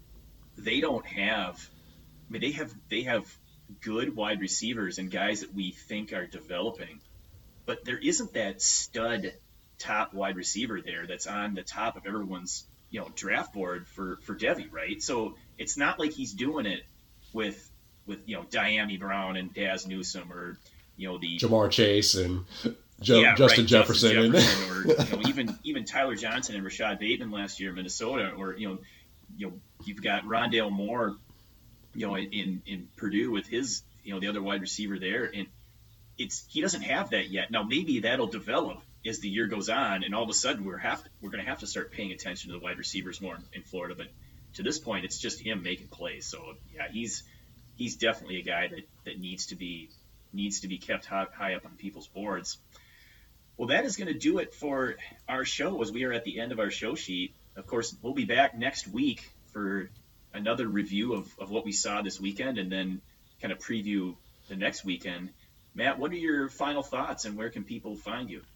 [SPEAKER 2] they don't have I mean they have they have good wide receivers and guys that we think are developing. But there isn't that stud top wide receiver there that's on the top of everyone's, you know, draft board for for Devy, right? So it's not like he's doing it with with, you know, Diami Brown and Daz Newsome, or, you know, the
[SPEAKER 3] Jamar Chase and jo-
[SPEAKER 2] yeah,
[SPEAKER 3] Justin
[SPEAKER 2] right,
[SPEAKER 3] Jefferson,
[SPEAKER 2] Justin Jefferson or you know, even even Tyler Johnson and Rashad Bateman last year in Minnesota, or you know, you know, you've got Rondale Moore, you know, in in Purdue with his, you know, the other wide receiver there, and it's he doesn't have that yet. Now maybe that'll develop as the year goes on, and all of a sudden we're have to, we're going to have to start paying attention to the wide receivers more in, in Florida. But to this point, it's just him making plays. So yeah, he's he's definitely a guy that, that needs to be needs to be kept high, high up on people's boards. Well, that is going to do it for our show, as we are at the end of our show sheet. Of course, we'll be back next week for another review of, of what we saw this weekend, and then kind of preview the next weekend. Matt, what are your final thoughts, and where can people find you?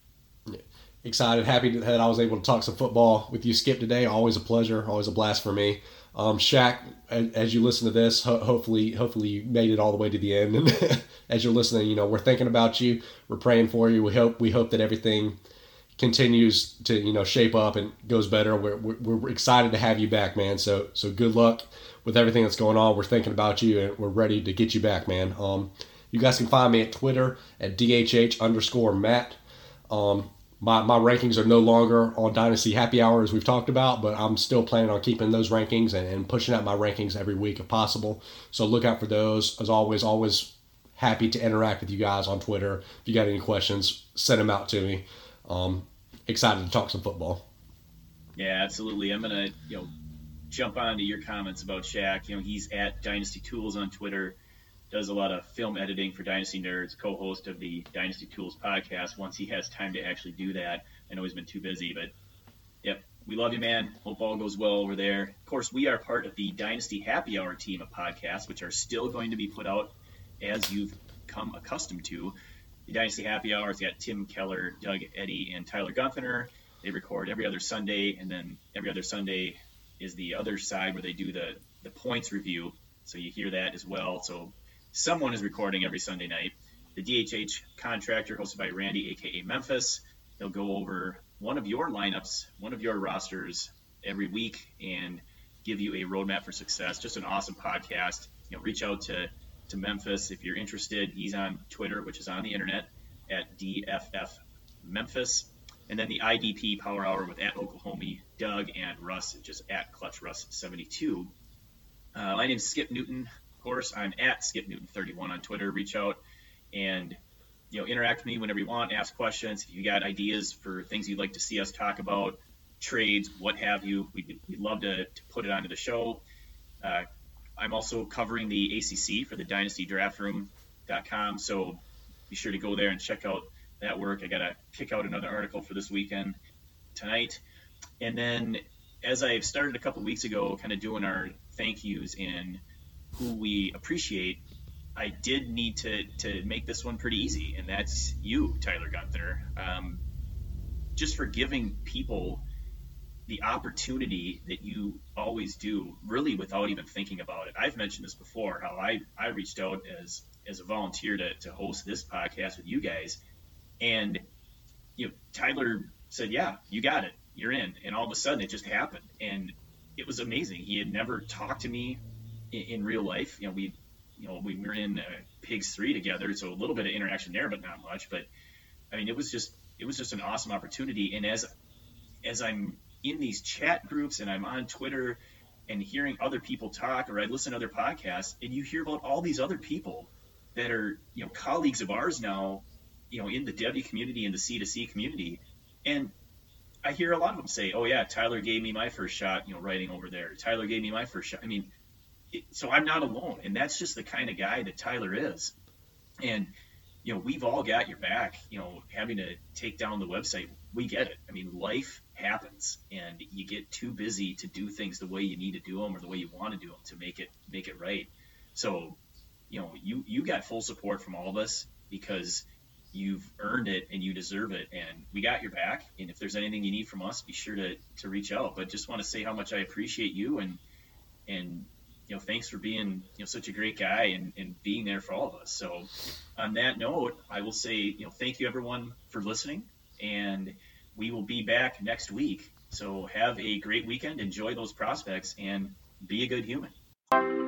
[SPEAKER 3] Excited, happy that I was able to talk some football with you, Skip, today. Always a pleasure, always a blast for me. Um, Shaq, as you listen to this, ho- hopefully, hopefully you made it all the way to the end. And as you're listening, you know, we're thinking about you, we're praying for you. We hope, we hope that everything continues to, you know, shape up and goes better. We're, we're, we're excited to have you back, man. So, so good luck with everything that's going on. We're thinking about you, and we're ready to get you back, man. Um, you guys can find me at Twitter at D H H underscore Matt. Um, My my rankings are no longer on Dynasty Happy Hour, as we've talked about, but I'm still planning on keeping those rankings and, and pushing out my rankings every week if possible. So look out for those. As always, always happy to interact with you guys on Twitter. If you got any questions, send them out to me. Um, excited to talk some football.
[SPEAKER 2] Yeah, absolutely. I'm gonna you know jump on to your comments about Shaq. You know, he's at Dynasty Tools on Twitter. Does a lot of film editing for Dynasty Nerds, co-host of the Dynasty Tools podcast once he has time to actually do that. I know he's been too busy, but yep, we love you, man. Hope all goes well over there. Of course, we are part of the Dynasty Happy Hour team of podcasts, which are still going to be put out as you've come accustomed to. The Dynasty Happy Hour has got Tim Keller, Doug Eddy, and Tyler Gunther. They record every other Sunday, and then every other Sunday is the other side where they do the, the points review. So you hear that as well. So someone is recording every Sunday night. The D H H Contractor, hosted by Randy, a k a. Memphis. He'll go over one of your lineups, one of your rosters every week and give you a roadmap for success. Just an awesome podcast. You know, reach out to, to Memphis if you're interested. He's on Twitter, which is on the internet, at D F F Memphis. And then the I D P Power Hour with at Oklahoma, Doug, and Russ, just at Clutch Russ seventy-two. Uh, my name is Skip Newton. Of course, I'm at Skip Newton thirty-one on Twitter. Reach out and you know interact with me whenever you want. Ask questions. If you got ideas for things you'd like to see us talk about, trades, what have you, we'd, we'd love to, to put it onto the show. Uh, I'm also covering the A C C for the Dynasty Draft Room dot com, so be sure to go there and check out that work. I got to kick out another article for this weekend tonight. And then as I started a couple weeks ago, kind of doing our thank yous and who we appreciate, I did need to, to make this one pretty easy. And that's you, Tyler Gunther. Um, just for giving people the opportunity that you always do, really without even thinking about it. I've mentioned this before, how I, I reached out as, as a volunteer to, to host this podcast with you guys. And, you know, Tyler said, yeah, you got it. You're in. And all of a sudden it just happened. And it was amazing. He had never talked to me in, in real life. You know, we, you know, we were in uh, Pigs three together. So a little bit of interaction there, but not much. But I mean, it was just, it was just an awesome opportunity. And as, as I'm in these chat groups and I'm on Twitter and hearing other people talk, or I listen to other podcasts, and you hear about all these other people that are, you know, colleagues of ours now, you know, in the W community and the C to C community. And I hear a lot of them say, oh yeah, Tyler gave me my first shot, you know, writing over there. Tyler gave me my first shot. I mean, it, so I'm not alone. And that's just the kind of guy that Tyler is. And, you know, we've all got your back, you know, having to take down the website. We get it. I mean, life happens and you get too busy to do things the way you need to do them or the way you want to do them to make it, make it right. So, you know, you, you got full support from all of us because you've earned it and you deserve it, and we got your back. And if there's anything you need from us, be sure to, to reach out. But just want to say how much I appreciate you, and and you know, thanks for being, you know, such a great guy and, and being there for all of us. So on that note, I will say, you know, thank you everyone for listening, and we will be back next week. So have a great weekend, enjoy those prospects, and be a good human.